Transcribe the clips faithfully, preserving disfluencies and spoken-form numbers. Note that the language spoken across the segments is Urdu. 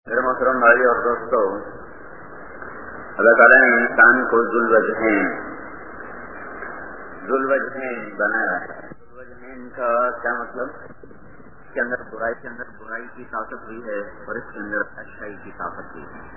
میرے محترم بھائی اور دوستو، اللہ تعالیٰ نے انسان کو ذوالوجہین ذوالوجہین بنایا ہے۔ ذوالوجہین کا کیا مطلب؟ اس کے اندر برائی کے اندر برائی کی طاقت بھی ہے اور اس کے اندر اچھائی کی طاقت بھی ہے۔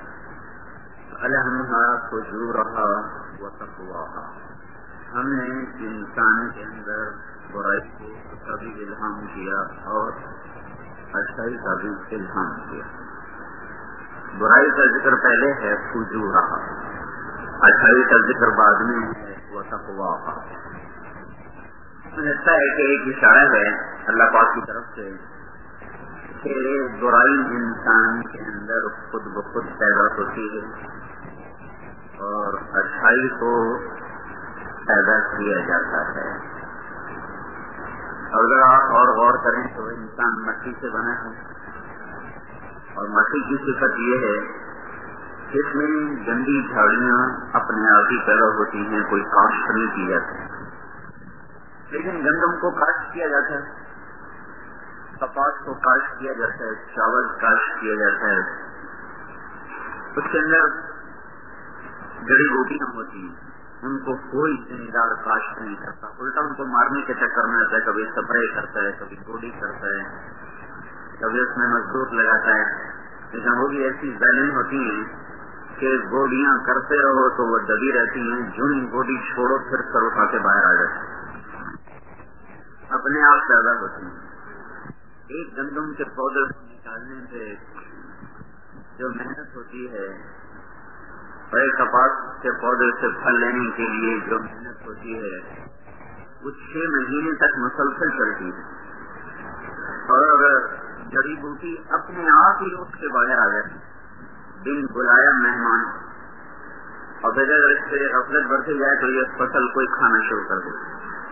الہمھا فجورھا وتقواھا، ہم نے انسان کے اندر برائی کو کا بھی الہام کیا اور اچھائی کا بھی الہام کیا۔ برائی کا ذکر پہلے ہے فجورھا، اچھائی کا ذکر بعد میں ہے وتقواھا۔ لگتا ہے کہ ایک اشارہ ہے اللہ پاک کی طرف سے کہ برائی انسان کے اندر خود بخود پیدا ہوتی ہے اور اچھائی کو پیدا کیا جاتا ہے۔ اور اگر آپ اور غور کریں تو انسان مٹی سے بنا ہے اور مٹی کی صفت یہ ہے کہ اس میں گندی جھاڑیاں اپنے آپ ہی پیدا ہوتی ہیں، کوئی کاشت نہیں کی جاتی۔ لیکن گندم کو کاشت کیا جاتا ہے، کپاس کو کاشت کیا جاتا ہے، چاول کاشت کیا جاتا ہے، اس کے اندر جڑی بوٹیاں ہوتی ہیں، ان کو کوئی ذمہ دار کاشت نہیں کرتا، الٹا ان کو مارنے کے چکر میں آتا ہے، کبھی سپرے کرتا ہے، کبھی گوڈی کرتا ہے، کبھی اس میں مزدور لگاتا ہے۔ لیکن وہ بھی ایسی ظالم ہوتی ہیں کہ گوڈیاں کرتے رہو تو وہ دبی رہتی ہیں، جن گوڈی چھوڑو پھر سر اٹھا کے باہر آ جاتی ہیں، اپنے آپ پیدا ہوتی ہیں۔ ایک گندم کے پودے کو نکالنے سے جو محنت ہوتی ہے اور ایک کپاس کے پودے سے پھل لینے کے لیے جو محنت ہوتی ہے وہ چھ مہینے تک مسلسل چلتی ہے، اور اگر جڑی بوٹی اپنے آپ ہی اٹھ کے باہر آ جائے بن بلایا مہمان، اور پھر اگر اس سے غفلت بڑھتی جائے تو یہ فصل کوئی کھانا شروع کر دے۔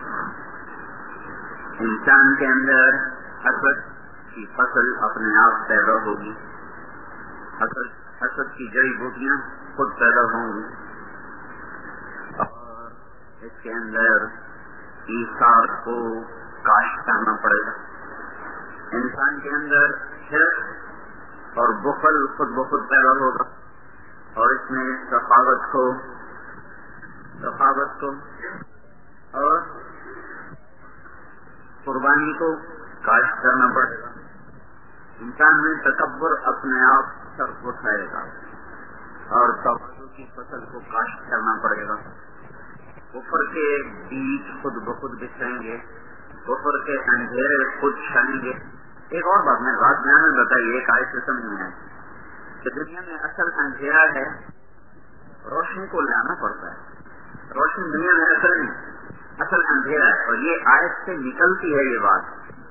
انسان کے اندر حسد کی فصل اپنے آپ پیدا ہوگی، حسد حسد کی جڑی بوٹیاں خود پیدا ہوں گی، اور اس کے اندر ایثار کو کاشت کرنا پڑے گا۔ انسان کے اندر حرص اور بخل خود بخود پیدا ہوگا، اور اس میں سخاوت کو سخاوت کو اور قربانی کو کاشت کرنا پڑے گا۔ انسان میں تکبر اپنے آپ سر اٹھائے گا اور تواضع کی فصل کو کاشت کرنا پڑے گا۔ کفر کے بیج خود بخود بچھائیں گے، کفر کے اندھیرے خود چھائیں گے۔ ایک اور بات میں رات بیان میں بتائی، ایک آیت سے سمجھ میں ہے کہ دنیا میں اصل اندھیرا ہے، روشنی کو لانا پڑتا ہے، روشنی دنیا میں اصل نہیں، اصل اندھیرا ہے، اور یہ آیت سے نکلتی ہے یہ بات۔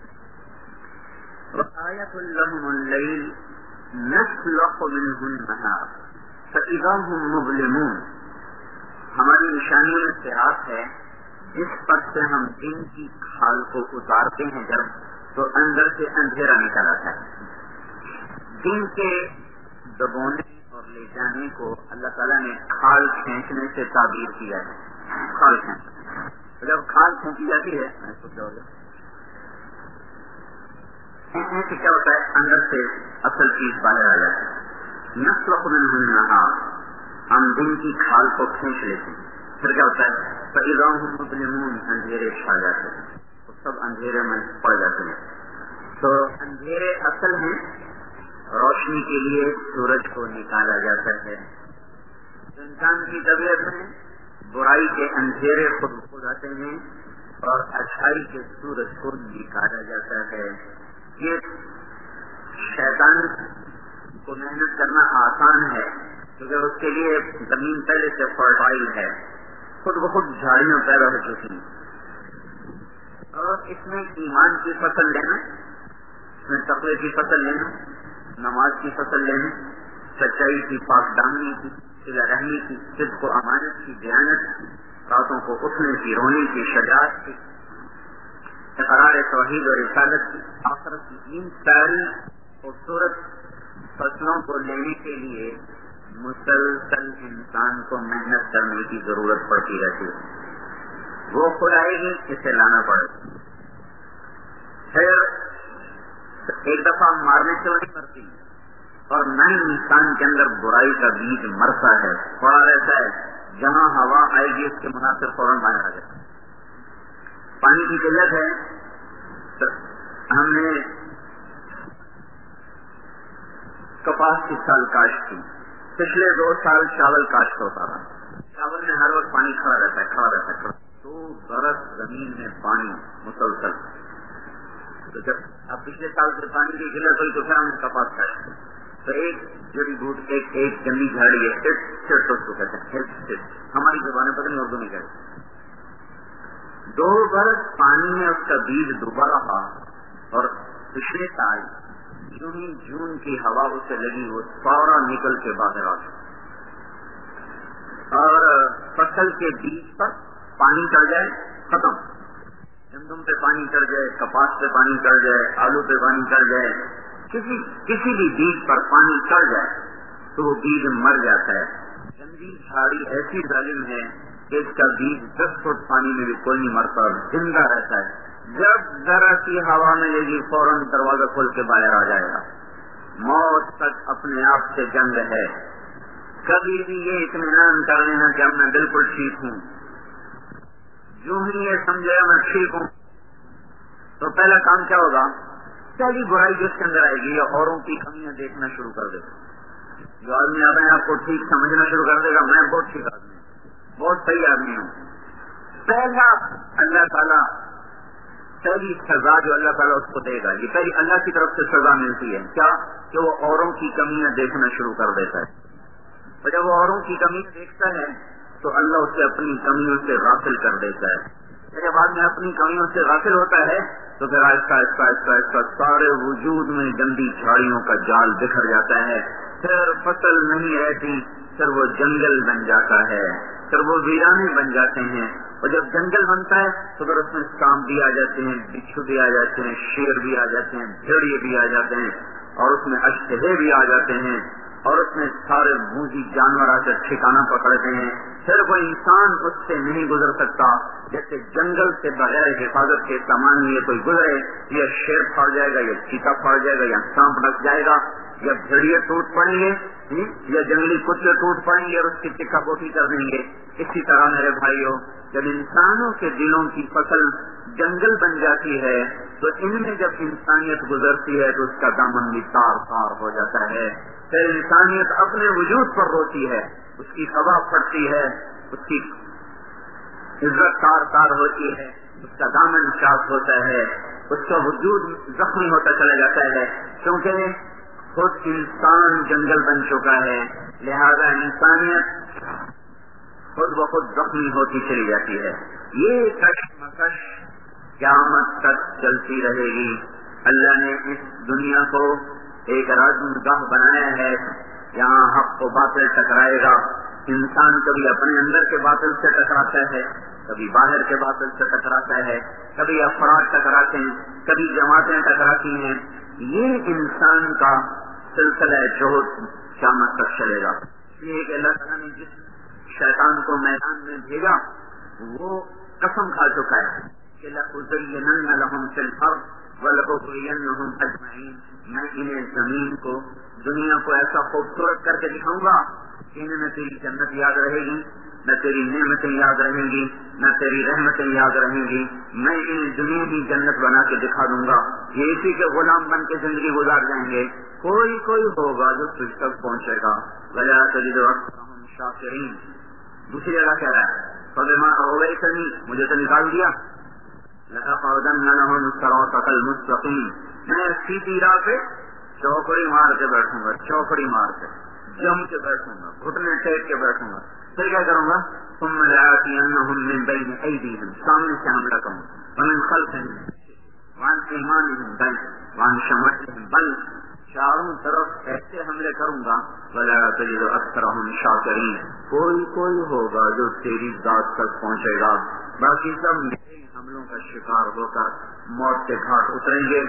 وَآيَةٌ لَهُمُ اللَّيْلُ نَسْلَخُ مِنْهُ النَّهَارَ فَإِذَا هُمْ مُظْلِمُونَ، ہماری نشانیوں میں سے رات ہے جس پر سے ہم دن کی کھال کو اتارتے ہیں جب تو اندر سے اندھیرا نکل آتا ہے۔ دن کے دبونے اور لے جانے کو اللہ تعالیٰ نے کھال کھینچنے سے تعبیر کیا ہے۔ کھال کھینچ جب کھال کھینچی جاتی ہے کھینچنے سے کیا ہوتا ہے؟ اندر سے اصل چیز باہر آ جاتی ہے۔ نسلخ منہ النہار، ہم دن کی کھال کو کھینچ لیتے ہیں، پھر کیا ہوتا ہے؟ فَإِذَا هُمْ مُظْلِمُونَ، اندھیرے چھا جاتے ہیں، سب اندھیرے میں پڑ جاتے ہیں۔ تو اندھیرے اصل ہیں، روشنی کے لیے سورج کو نکالا جاتا ہے۔ انسان کی طبیعت میں برائی کے اندھیرے خود خود آتے ہیں اور اچھائی کے سورج کو نکالا جاتا ہے۔ یہ شیطان کو محنت کرنا آسان ہے کیونکہ اس کے لیے زمین پہلے سے فرٹائل ہے، خود بخود جھاڑیاں پیدا ہو چکی ہیں، اور اس میں ایمان کی فصل لینا، اس میں تقوی کی فصل لینا، نماز کی فصل لینا، سچائی کی، پاک دامنی کی، صلہ رحمی کی، صدق و امانت کی، دیانت کی، راتوں کو اٹھنے کی، رونے کی، شجاعت کی، اقرار توحید اور رسالت کی، آخرت کی، ان ساری خوبصورت فصلوں کو لینے کے لیے مسلسل انسان کو محنت کرنے کی ضرورت پڑتی رہتی ہے۔ وہ خود آئے گی، اسے لانا پڑے گا۔ پھر ایک دفعہ مارنے سے نہیں مرتی، اور نئے انسان کے اندر برائی کا بیج مرتا ہے، پڑا رہتا ہے، جہاں ہوا آئے گی اس کے مناسب فوراً باہر آ جاتا ہے۔ پانی کی قلت ہے، تو ہم نے کپاس اس سال کاشت کی، پچھلے دو سال چاول کاشت ہوتا رہا، چاول میں ہر وقت پانی کھڑا رہتا ہے کھڑا رہتا ہے کھڑا دو برس زمین میں پانی مسلسل۔ تو جب اب پچھلے سال سے پانی کی قلت ہوئی تو پھر ہم نے کپاس کاشت کی، تو ایک جڑی بوٹ ایک ایک گندی جھاڑی ہے، ہٹ اس کو کہتے ہیں، ہماری زبانیں پتہ نہیں اردو میں کہتے، دو برس پانی میں اس کا بیج ڈوبا رہا، اور پچھلے سال جو ہی جون کی ہوا اسے لگی وہ سارا نکل کے باہر آ گیا، اور فصل کے بیج پر پانی چڑھ جائے ختم، گندم پہ پانی چڑھ جائے، کپاس پہ پانی چڑھ جائے، آلو پہ پانی چڑھ جائے، کسی کسی بھی بیج پر پانی چڑھ جائے تو وہ بیج مر جاتا ہے۔ گندی جھاڑی ایسی ظالم ہے کہ اس کا بیج دس فٹ پانی میں بھی کوئی نہیں مرتا، زندہ رہتا ہے، جب ذرا سی ہوا ملے گی فوراً دروازہ کھول کے باہر آ جائے گا۔ موت تک اپنے آپ سے جنگ ہے، کبھی بھی یہ اطمینان کر لینا کہ اب میں بالکل ٹھیک ہوں، جو ہی یہ سمجھے میں ٹھیک ہوں تو پہلا کام کیا ہوگا؟ پہلی برائی جو اس کے اندر آئے گی یا اوروں کی کمیاں دیکھنا شروع کر دے گا۔ جو آدمی اپنے آپ کو ٹھیک سمجھنا شروع کر دے گا میں بہت ٹھیک آدمی ہوں، بہت صحیح آدمی ہوں، پہلا اللہ تعالیٰ پہلی سزا جو اللہ تعالیٰ اس کو دے گا، یہ پہلی اللہ کی طرف سے سزا ملتی ہے کیا؟ کہ وہ اوروں کی کمیاں دیکھنا شروع کر دیتا ہے، اور جب وہ اوروں کی کمی دیکھتا ہے تو اللہ اسے اپنی کمیوں سے غافل کر دیتا ہے۔ جب آدمی اپنی کمیوں سے غافل ہوتا ہے تو پھر آہستہ آہستہ آہستہ آہستہ سارے وجود میں گندی جھاڑیوں کا جال بکھر جاتا ہے، پھر فصل نہیں رہتی، پھر وہ جنگل بن جاتا ہے، پھر وہ ویرانے بن جاتے ہیں، اور جب جنگل بنتا ہے تو پھر اس میں سانپ بھی آ جاتے ہیں، بچھو بھی آ جاتے ہیں، شیر بھی آ جاتے ہیں، بھیڑیے بھی آ جاتے ہیں، اور اس میں اشتہے بھی آ جاتے ہیں، اور اس میں سارے موذی جانور آ کر ٹھکانہ پکڑتے ہیں، پھر وہ انسان اس سے نہیں گزر سکتا، جیسے جنگل سے بغیر حفاظت کے سامان لیے کوئی گزرے، یا شیر پھاڑ جائے گا، یا چیتا پھاڑ جائے گا، یا سانپ ڈس جائے گا، یا بھیڑیے ٹوٹ پڑیں گے، یا جنگلی کتے ٹوٹ پڑیں گے اور اس کی ٹکا بوٹی کر دیں گے۔ اسی طرح میرے بھائیوں، جب انسانوں کے دلوں کی فصل جنگل بن جاتی ہے تو ان میں جب انسانیت گزرتی ہے تو اس کا دامن بھی تار تار ہو جاتا ہے، پھر انسانیت اپنے وجود پر روتی ہے، اس کی ہوا پھٹتی ہے، اس کی عزت تار تار ہوتی ہے، اس کا دامن چاک ہوتا ہے، اس کا وجود زخمی ہوتا چلا جاتا ہے، کیونکہ خود انسان جنگل بن چکا ہے، لہذا انسانیت خود بخود زخمی ہوتی چلی جاتی ہے۔ یہ کشمکش قیامت تک چلتی رہے گی۔ اللہ نے اس دنیا کو ایک رزمگاہ بنایا ہے، یہاں حق و باطل ٹکرائے گا، انسان کبھی اپنے اندر کے باطل سے ٹکراتا ہے، کبھی باہر کے باطل سے ٹکراتا ہے، کبھی افراد ٹکراتے ہیں، کبھی جماعتیں ٹکراتی ہیں، یہ انسان کا سلسلہ جہد قیامت تک چلے گا۔ یہ کہ اللہ تعالیٰ نے جس شیطان کو میدان میں بھیجا وہ قسم کھا چکا ہے کہ لَأُزَيِّنَنَّ لَهُمْ فِي الْأَرْضِ وَلَأُغْوِيَنَّهُمْ أَجْمَعِينَ، میں انہیں زمین کو دنیا کو ایسا خوبصورت کر کے دکھاؤں گا کہ انہیں نہ تیری جنت یاد رہے گی، نہ تیری نعمتیں یاد رہیں گی، نہ تیری رحمتیں یاد رہیں گی، میں انہیں دنیا کی جنت بنا کے دکھا دوں گا، یہ اسی کے غلام بن کے زندگی گزار جائیں گے۔ کوئی کوئی ہوگا جو تجھ تک پہنچے گا، وَلَا تَجِدُ أَكْثَرَهُمْ شَاكِرِينَ۔ دوسری جگہ کہہ رہا ہے فَبِمَا أَغْوَيْتَنِي، مجھے تو نکال دیا، لَأَقْعُدَنَّ لَهُمْ صِرَاطَكَ الْمُسْتَقِيمَ، میں سیدھی راہ پہ چوکڑی مار کے بیٹھوں گا، چوکڑی مار کے جم کے بیٹھوں گا، گھٹنے ٹیک کے بیٹھوں گا، پھر کیا کروں گا؟ ثُمَّ لَآتِيَنَّهُمْ مِنْ بَيْنِ أَيْدِيهِمْ، سامنے سے حملہ کروں، وَمِنْ خَلْفِهِمْ وَعَنْ أَيْمَانِهِمْ بَلْ وَعَنْ شَمَائِلِهِمْ بَلْ، چاروں طرف ایسے حملے کروں گا، وَلَا تَجِدُ أَكْثَرَهُمْ شَاكِرِينَ، کوئی کوئی ہوگا جو تیری ذات تک پہنچے گا، باقی سب میرے حملوں کا شکار ہو کر موت کے گھاٹ اتریں گے،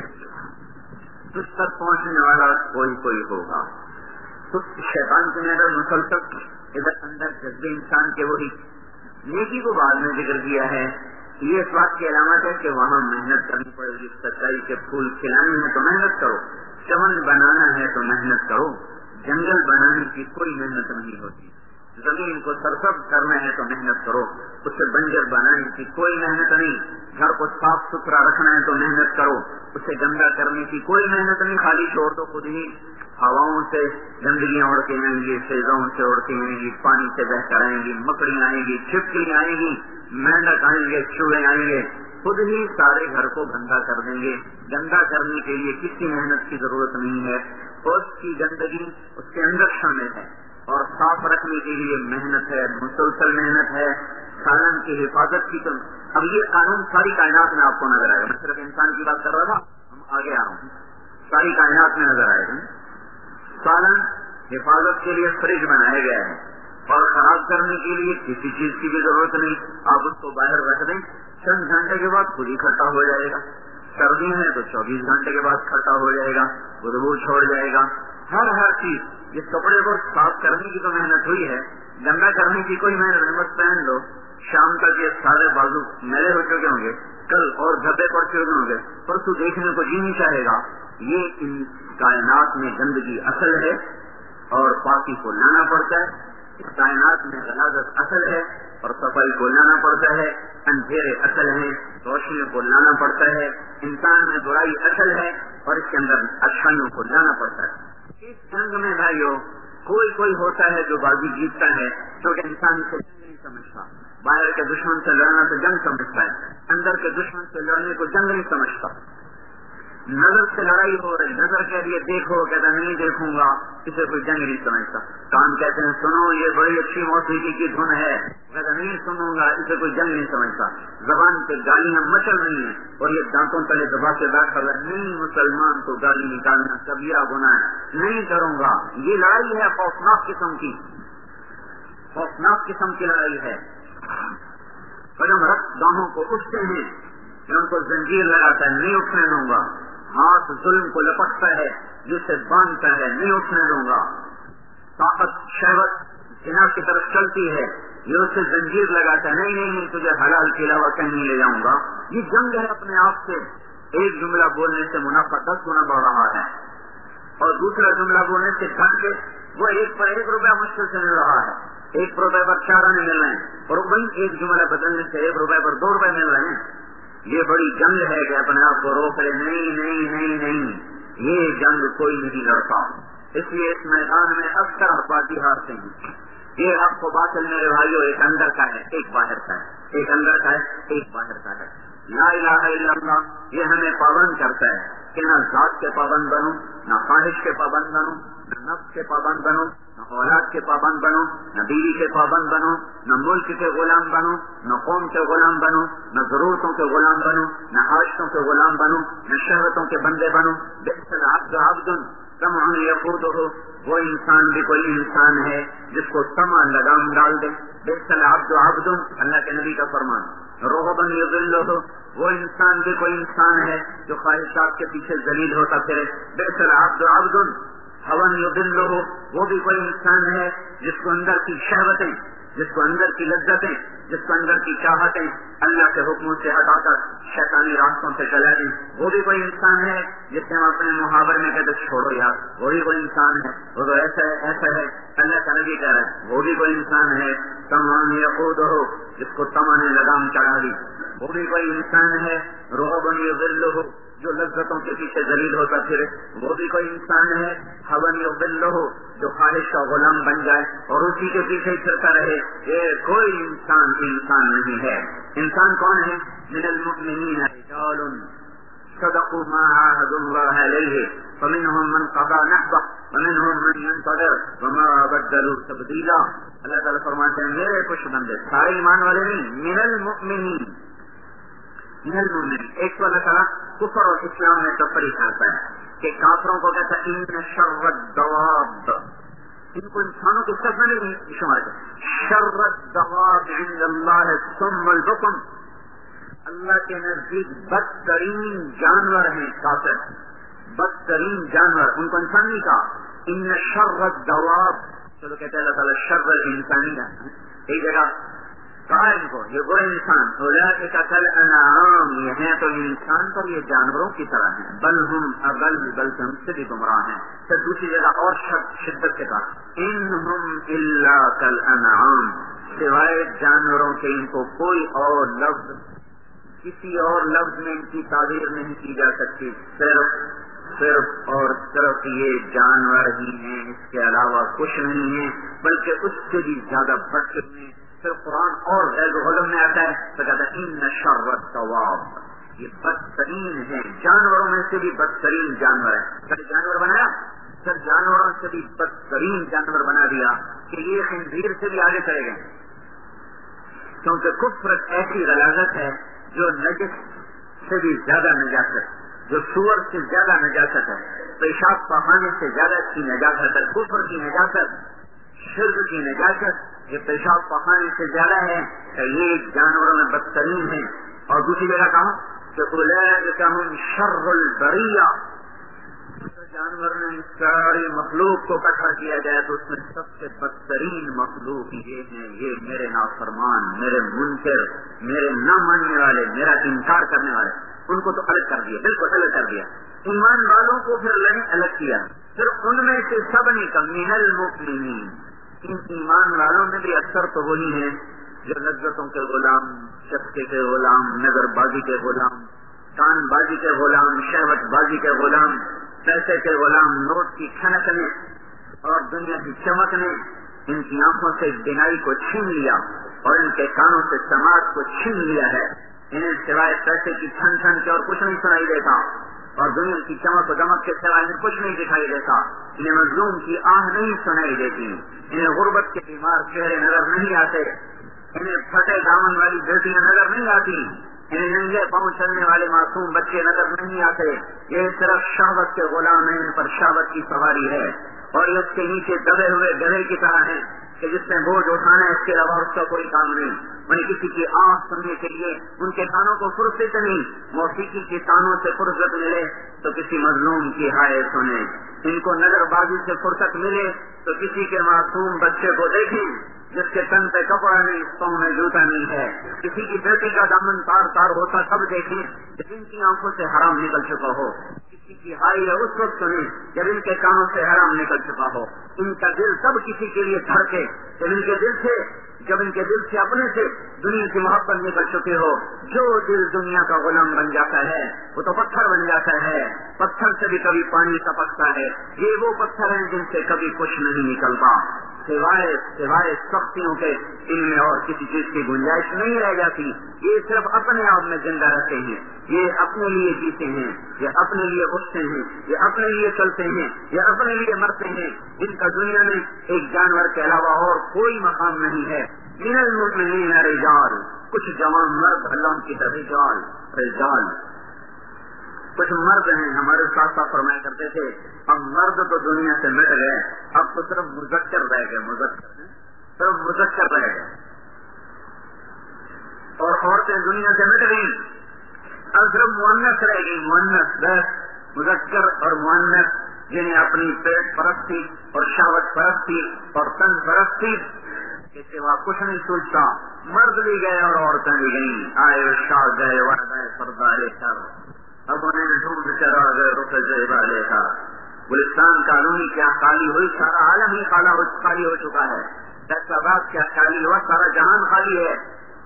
تجھ تک پہنچنے والا کوئی کوئی ہوگا۔ تو شیطان کے اندر مسلسل ادھر اندر جذبے انسان کے وہی نیکی کو بعد میں ذکر کیا ہے، یہ اس بات کی علامت ہے کہ وہاں محنت کرنی پڑے گی، سچائی کے پھول کھلانے ہیں تو محنت کرو، चमन बनाना है तो मेहनत करो, जंगल बनाने की कोई मेहनत नहीं होती। जमीन को सरसब्ज करना है तो मेहनत करो, उसे बंजर बनाने की कोई मेहनत नहीं। घर को साफ सुथरा रखना है तो मेहनत करो, उसे गंदा करने की कोई मेहनत नहीं। खाली छोड़ दो, खुद ही हवाओं से गंदगियां उड़ के आएंगी, सेजाओं से उड़ के आएंगी, पानी से बहकर आएंगी, मकड़ियां आएंगी, छिपकलियां आएंगी, मेंढक आएंगे, चूहे आएंगे, खुद ही सारे घर को गंदा कर देंगे। गंदा करने के लिए किसी मेहनत की जरूरत नहीं है, उसकी गंदगी उसके अंदर शामिल है। और साफ रखने के लिए मेहनत है, मुसलसल मेहनत है। सालन की हिफाजत की तो अब ये कानून सारी कायनात में आपको नजर आएगा। मैं सिर्फ इंसान की बात कर रहा था, हम आगे आ रहा हूँ, सारी कायनात में नजर आएगा। सालन हिफाजत के लिए फ्रिज बनाया गया है और खराब करने के लिए किसी चीज की भी जरूरत नहीं। आप उसको बाहर रख दें, चंद घंटे के बाद खुद ही खट्टा हो जाएगा। सर्दी है तो चौबीस घंटे के बाद खट्टा हो जाएगा, बदबू छोड़ जाएगा। हर हर चीज, इस कपड़े को साफ करने की तो मेहनत हुई है, गंदा करने की कोई मेहनत नहीं। बस पहन लो, शाम तक ये सारे बाजू मैले हो चुके होंगे, कल और धब्बे पड़ चुके होंगे, परसों देखने को जी नहीं चाहेगा। ये इन कायनात में गंदगी असल है और पाकी को लाना पड़ता है। इस कायनात में गलाजत असल है और सफाई को लाना पड़ता है। अंधेरे असल है, रोशनी को लाना पड़ता है। इंसान में बुराई असल है और इसके अंदर अच्छाइयों को लाना पड़ता है। इस जंग में भाइयों कोई कोई होता है जो बाजी जीतता है, क्योंकि इंसान से नहीं समझता। बाहर के दुश्मन से लड़ना तो जंग समझता है, अंदर के दुश्मन से लड़ने को जंग नहीं समझता। नजर से लड़ाई हो रही, नजर के लिए देखो, कहता नहीं देखूंगा, इसे कोई जंग नहीं समझता। कान कहते हैं सुनो ये बड़ी अच्छी मौसीकी की धुन है, कहता नहीं सुनूंगा, इसे कोई जंग नहीं समझता। जबान पे गालियां मचल रही हैं और ये दांतों तले दबा के बैठा है, नहीं मुसलमान को गाली निकालना कबीरा गुनाह है, नहीं करूंगा। ये लड़ाई है खौफनाक किस्म की, खौफनाक किस्म की लड़ाई है। कदम रक्त दाहों को उठते हैं, उनको जंजीर लगाता है, नहीं उठने दूंगा। हाथ जुल्म को लपटता है, जिसे बांधता है, नहीं उठने दूंगा। ताकत शहवत जिना की तरफ चलती है, ये उसे जंजीर लगाता है, नहीं नहीं नहीं तुझे हलाल के अलावा कहीं नहीं ले जाऊंगा। ये जंग है अपने आप से। एक जुमला बोलने से मुनाफा दस गुना बढ़ रहा है और दूसरा जुमला बोलने से घट के वो एक पर एक रुपया मुश्किल से मिल रहा है, एक रुपए पर चार आने मिल रहे हैं और वही एक जुमला बदलने से एक रुपए पर दो रुपए मिल रहे हैं। ये बड़ी जंग है कि अपने आप को रोक ले, नहीं नहीं नहीं नहीं, ये जंग कोई नहीं लड़ता। इसलिए इस मैदान में अक्सर बाजी हारते हैं। ये हक को बातिल मेरे भाइयों एक अंदर का है, एक बाहर का है, एक अंदर का है, एक बाहर का है। ला इलाहा इल्लल्लाह ये हमें पाबंद करता है कि न जात के पाबंद बनो, न ख्वाहिश के पाबंद बनो, न नफ्स के पाबंद बनो, न औलाद के पाबंद बनो, न बीवी के पाबंद बनो, न मुल्क के गुलाम बनो, न कौम के गुलाम बनो, न जरूरतों के गुलाम बनो, न हाशतों के गुलाम बनो, न शहवतों के बंदे बनो। बिस्मिल अब्द अब्दुन तमअन यक़ूदुहु वो इंसान भी कोई इंसान है जिसको तमा लगाम डाल दे। बिस्मिल अब्द अब्दुन अल्लाह के नबी का फरमान। रोहबन युज़िल्लुहु वो इंसान भी कोई इंसान है जो ख्वाहिशात के पीछे जलील होता फिरे। बिस्मिल अब्द अब्दुन हवन युज़िल्लुहु वो भी कोई इंसान है जिसको अंदर की शहवतें, जिसको अंदर की लज्जतें, जिसको अंदर की चाहतें अल्लाह के हुक्मों से हटाकर शैतानी रास्तों से चला दी। वो भी कोई इंसान है जिससे हम अपने मुहावरे में कहते छोड़ो यार, वो भी कोई इंसान है, वो तो ऐसा है ऐसा है। अल्लाह का नबी कह रहा है वो भी कोई इंसान है। तमान यक़ूदुहु जिसको तमा ने लगाम चढ़ा दी, वो भी कोई इंसान है। रुअबन युज़िल्लुहु जो लज्जतों के पीछे जलील होता फिरे, वो भी कोई इंसान है। हवन युज़िल्लुहु जो ख्वाहिश का गुलाम बन जाए और उसी के पीछे फिरता रहे, ये कोई इंसान इंसान नहीं है। इंसान कौन है? मिनल मुमिनीन रिजालुन सदक़ू मा आहदुल्लाह अलैहि फमिनहुम मन क़दा नहबह वमिनहुम मन यंतज़िर वमा बद्दलू तब्दीला। अल्लाह ताला फरमाते हैं मेरे कुछ बंदे, सारे ईमान वाले नहीं, मिनल मुमिनीन, मिनल मुमिनीन। एक तो अल्लाह ताला कुफ्र और इस्लाम में तफरीक करता है कि काफिरों को कहता है इन्न शर्रद दवाब, इनको इंसानों के सब में नहीं शुमार करते। शर्रद दवाब इंदल्लाह सुम्मल बुकम, अल्लाह के नजदीक बदतरीन जानवर हैं काफिर, बदतरीन जानवर, उनको इंसान नहीं कहा। इन शर्रद दवाब, चलो कहते हैं अल्लाह ताला शर्र इंसानी है। एक जगह کہا ان کو یہ برے انسان اولئک کالانعام، یہ ہیں تو انسان پر یہ جانوروں کی طرح ہیں، بل ہم اضل، بلکہ ہم سے بھی گمراہ ہیں۔ پھر دوسری جگہ اور شدت سے کہا انہم الا کالانعام، سوائے جانوروں کے ان کو کوئی اور لفظ، کسی اور لفظ میں ان کی تعبیر نہیں کی جا سکتی، صرف صرف اور صرف یہ جانور ہی ہیں، اس کے علاوہ کچھ نہیں ہے، بلکہ اس سے بھی زیادہ بڑھ کے ہیں۔ پھر قرآن اور غیر علم میں آتا ہے تو کہتا ہے ان شر الدواب، یہ بدترین ہے، جانوروں میں سے بھی بدترین جانور ہے۔ سر جانور بنایا، سر جانوروں سے بھی بدترین جانور بنا دیا کہ یہ خنزیر سے بھی آگے چلے گئے، کیونکہ کفر ایسی غلاظت ہے جو نجس سے بھی زیادہ نجاست، جو سور سے زیادہ نجاست ہے، پیشاب پخانے سے زیادہ اس کی نجاست ہے، کفر کی نجاست، شرک کی نجاست یہ پیشاب پخانے سے زیادہ ہے کہ یہ جانوروں میں بدترین ہے۔ اور دوسری جگہ کہا کہ اولئک ہم شر البریہ، جانور نے ساری مخلوق کو اکٹھا کیا جائے تو اس میں سب سے بدترین مخلوق یہ ہیں، یہ میرے نافرمان، میرے منکر، میرے نہ ماننے والے، میرا انکار کرنے والے، ان کو تو الگ کر دیا، بالکل الگ کر دیا۔ ایمان والوں کو پھر نہیں الگ کیا، پھر ان میں سے سب نے کہا من المؤمنین، ان ایمان والوں میں بھی اکثر تو وہی ہیں جو لذتوں کے غلام، چسکے کے غلام، نظر بازی کے غلام، کان بازی کے غلام، شہوت بازی کے غلام، پیسے کے غلام، نوٹ کی کھنک نے اور دنیا کی چمک نے ان کی آنکھوں سے بینائی کو چھین لیا اور ان کے کانوں سے سماعت کو چھین لیا ہے۔ انہیں سوائے پیسے کی چھن چھن کے اور کچھ نہیں سنائی دیتا، اور دنیا کی چمک و دمک کے سوائے انہیں کچھ نہیں دکھائی دیتا۔ انہیں مظلوم کی آہ نہیں سنائی دیتی، انہیں غربت کے بیمار چہرے نظر نہیں آتے، انہیں پھٹے دامن والی بیٹیاں نظر نہیں آتی، انہیں ننگے پاؤں چلنے والے معصوم بچے نظر نہیں آتے۔ یہ صرف شہوت کے غلام ہیں، ان پر شہوت کی سواری ہے، اور یہ اس کے نیچے دبے ہوئے گدھے کی طرح ہیں کہ جس نے بوجھ اٹھانا ہے اس کے علاوہ اس کا کوئی کام نہیں۔ انہیں کسی کی آنکھ سننے کے لیے ان کے کانوں کو فرصت نہیں، موسیقی کے کانوں سے فرصت ملے تو کسی مظلوم کی ہائے سنے، ان کو نظر بازی سے فرصت ملے تو کسی کے معصوم بچے کو دیکھیں جس کے تن پہ کپڑا نہیں، پاؤں میں جوتا نہیں ہے، کسی کی بیٹی کا دامن تار تار ہوتا سب دیکھیں جن کی آنکھوں سے حرام نکل چکا ہو، کسی کی ہائی ہے اس وقت سنیں جب ان کے کانوں سے حرام نکل چکا ہو، ان کا دل سب کسی کے لیے دھڑکے جب ان کے دل سے جب ان کے دل سے اپنے سے دنیا کی محبت نکل چکے ہو۔ جو دل دنیا کا غلام بن جاتا ہے وہ تو پتھر بن جاتا ہے، پتھر سے بھی کبھی پانی ٹپکتا ہے، یہ وہ پتھر ہیں جن سے کبھی کچھ نہیں نکلتا، سوائے سوائے سختیوں کے ان میں اور کسی چیز کی گنجائش نہیں رہ جاتی۔ یہ صرف اپنے آپ میں زندہ رہتے ہیں، یہ اپنے لیے جیتے ہیں، یہ اپنے لیے اٹھتے ہیں، یہ اپنے لیے چلتے ہیں، یہ اپنے لیے مرتے ہیں، ان کا دنیا میں ایک جانور کے علاوہ اور کوئی مقام نہیں ہے۔ من المؤمنین رجال، کچھ جوان مرد، اللہ کی رجال رجال کچھ مرد ہیں، ہمارے ساتھ ساتھ فرمایا کرتے تھے اب مرد تو دنیا سے مٹ گئے، اب تو صرف مذکر رہ گئے، مذکر صرف مذکر رہ گئے، اور عورتیں دنیا سے مٹ گئی، اب صرف مؤنث رہ گئی، مؤنث بس مذکر اور مؤنث جنہیں اپنی پیٹ پرستی اور شہوت پرستی اور تن پرستی کے سوا کچھ نہیں سوچتا، مرد بھی گئے اور عورتیں بھی گئیں، آئے شاہ گئے وردہ پردہ لے کر، اب انہیں ڈھونڈ چلا گئے رخ زیبا لے کر۔ گلستان کالونی کیا خالی ہوئی، سارا عالم ہی خالی ہو چکا ہے، فیصلہ آباد کیا خالی ہوا، سارا جہان خالی ہے۔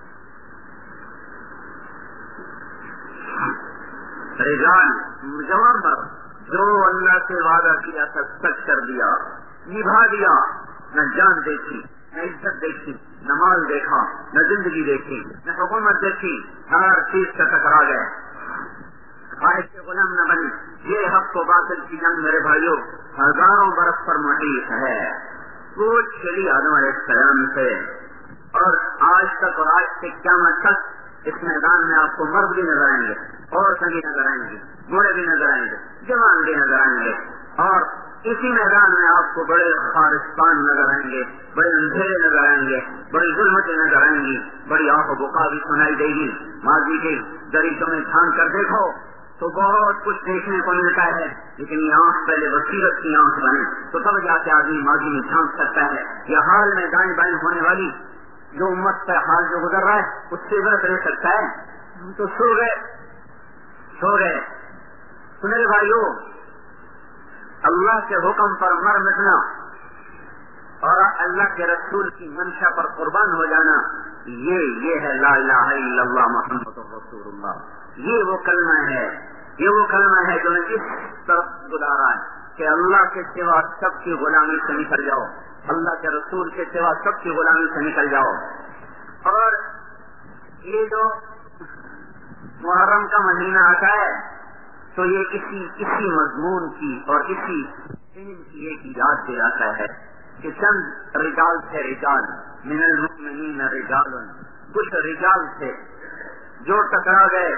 رجال جوان مرد جو اللہ سے وعدہ کیا تھا سچ کر دیا، نبھا دیا، نہ جان دیکھی، نہ عزت دیکھی، نہ مال دیکھا، نہ زندگی دیکھی، نہ حکومت دیکھی، ہر چیز سے ٹکرا گئے، خواہش کے غلام نہ بنی۔ یہ حق و باطل کی جنگ میرے بھائیوں ہزاروں برس پر محیط ہے، وہ چلی آدم علیہ السلام سے اور آج تک اور آج سے قیامت تک اس میدان میں آپ کو مرد بھی نظر آئیں گے، عورتیں بھی نظر آئیں گی، بوڑھے بھی نظر آئیں گے، جوان بھی نظر آئیں گے، اور اسی میدان میں آپ کو بڑے خارستان نظر آئیں گے، بڑے اندھیرے نظر آئیں گے، بڑی ظلمتیں نظر آئیں گی، بڑی آہ و بکا بھی سنائی دے گی۔ ماضی کے دریچوں میں جھان کر دیکھو تو بہت کچھ دیکھنے کو ملتا ہے، لیکن یہ آنکھ پہلے بصیرت کی آنکھ بنے تو تب جا کے آدمی ماضی میں جھانک سکتا ہے۔ یہ حال میں دائیں بائیں ہونے والی جو امت کا حال جو گزر رہا ہے اس سے عبرت لے سکتا ہے؟ ہم تو سو گئے سو گئے سنے بھائیو، اللہ کے حکم پر مر مٹنا اور اللہ کے رسول کی منشا پر قربان ہو جانا، یہ یہ ہے لا الہ الا اللہ محمد رسول اللہ۔ یہ وہ کلمہ ہے، یہ وہ کلمہ ہے جو نے اس طرف گزارا ہے کہ اللہ کے سوا سب کی غلامی سے نکل جاؤ، اللہ کے رسول کے سوا سب کی غلامی سے نکل جاؤ۔ اور یہ جو محرم کا مہینہ آتا ہے تو یہ اسی اسی مضمون کی اور اسی علم کی ایک یاد دلاتا ہے کہ چند رجال تھے، رجال من المؤمنین رجال، کچھ رجال تھے جو ٹکرا گئے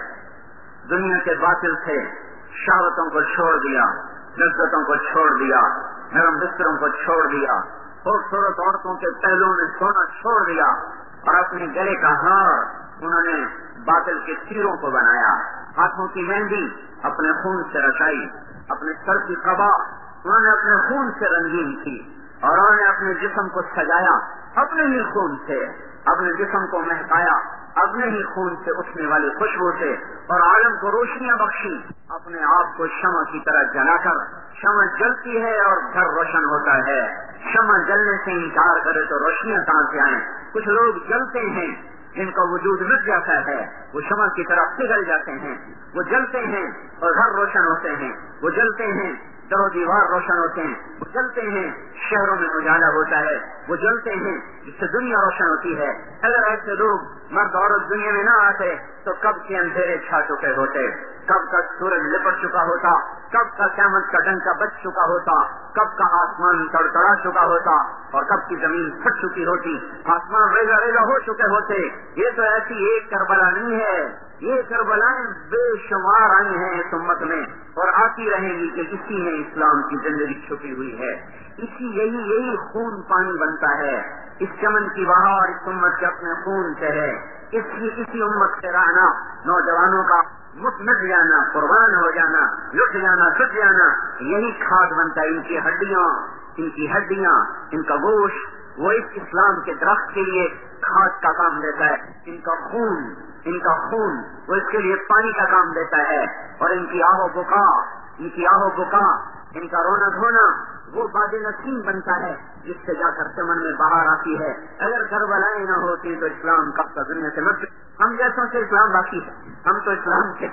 دنیا کے باطل سے، شہوتوں کو چھوڑ دیا، لذتوں کو چھوڑ دیا، نرم بستروں کو چھوڑ دیا، خوبصورت عورتوں کے پہلوؤں میں سونا چھوڑ دیا اور اپنے گلے کا ہار انہوں نے باطل کے تیروں کو بنایا، ہاتھوں کی مہندی اپنے خون سے رچائی، اپنے سر کی قبا انہوں نے اپنے خون سے رنگین کی اور انہوں نے اپنے جسم کو سجایا اپنے ہی خون سے، اپنے جسم کو مہکایا اپنے ہی خون سے اٹھنے والی خوشبو سے، اور عالم کو روشنیاں بخشی اپنے آپ کو شمع کی طرح جلا کر۔ شمع جلتی ہے اور گھر روشن ہوتا ہے، شمع جلنے سے انکار کرے تو روشنیاں کہاں سے آئیں؟ کچھ لوگ جلتے ہیں جن کا وجود مٹ جاتا ہے، وہ شمع کی طرح پگھل جاتے ہیں، وہ جلتے ہیں اور گھر روشن ہوتے ہیں، وہ جلتے ہیں در و دیوار روشن ہوتے ہیں، وہ جلتے ہیں شہروں میں اجالا ہوتا ہے، وہ جلتے ہیں جس سے دنیا روشن ہوتی ہے۔ اگر ایسے لوگ مرد عورت دنیا میں نہ آتے تو کب کے اندھیرے چھا چکے ہوتے، کب کا سورج لپٹ چکا ہوتا، کب کا قیامت کا ڈنکا بچ چکا ہوتا، کب کا آسمان تڑتڑا چکا ہوتا اور کب کی زمین پھٹ چکی ہوتی، آسمان ریزا ریزا ہو چکے ہوتے۔ یہ تو ایسی ایک کربلا نہیں ہے، یہ کربلائیں بے شمار آئی ہیں اس امت میں اور آتی رہیں گی کہ اسی میں اسلام کی زندگی چھپی ہوئی ہے، اسی یہی یہی خون پانی بنتا ہے، اس چمن کی بہار اس امت کے اپنے خون سے ہے، اسی اسی امت سے رہنا، نوجوانوں کا مٹ مٹ جانا، قربان ہو جانا، لٹ جانا، ٹوٹ جانا، یہی کھاد بنتا ہے۔ ان کی ہڈیاں ان کی ہڈیاں ان کا گوشت وہ اس اسلام کے درخت کے لیے کھاد کا کام دیتا ہے، ان کا خون ان کا خون وہ اس کے لیے پانی کا کام دیتا ہے، اور ان کی آہو بکا ان کی آہو بکا ان کا رونا دھونا وہ باد نسیم بنتا ہے جس سے جا کر چمن میں باہر آتی ہے۔ اگر کربلائیں نہ ہوتی تو اسلام کب تک دنیا سے مٹ، ہم جیسوں سے اسلام باقی ہے، ہم تو اسلام کے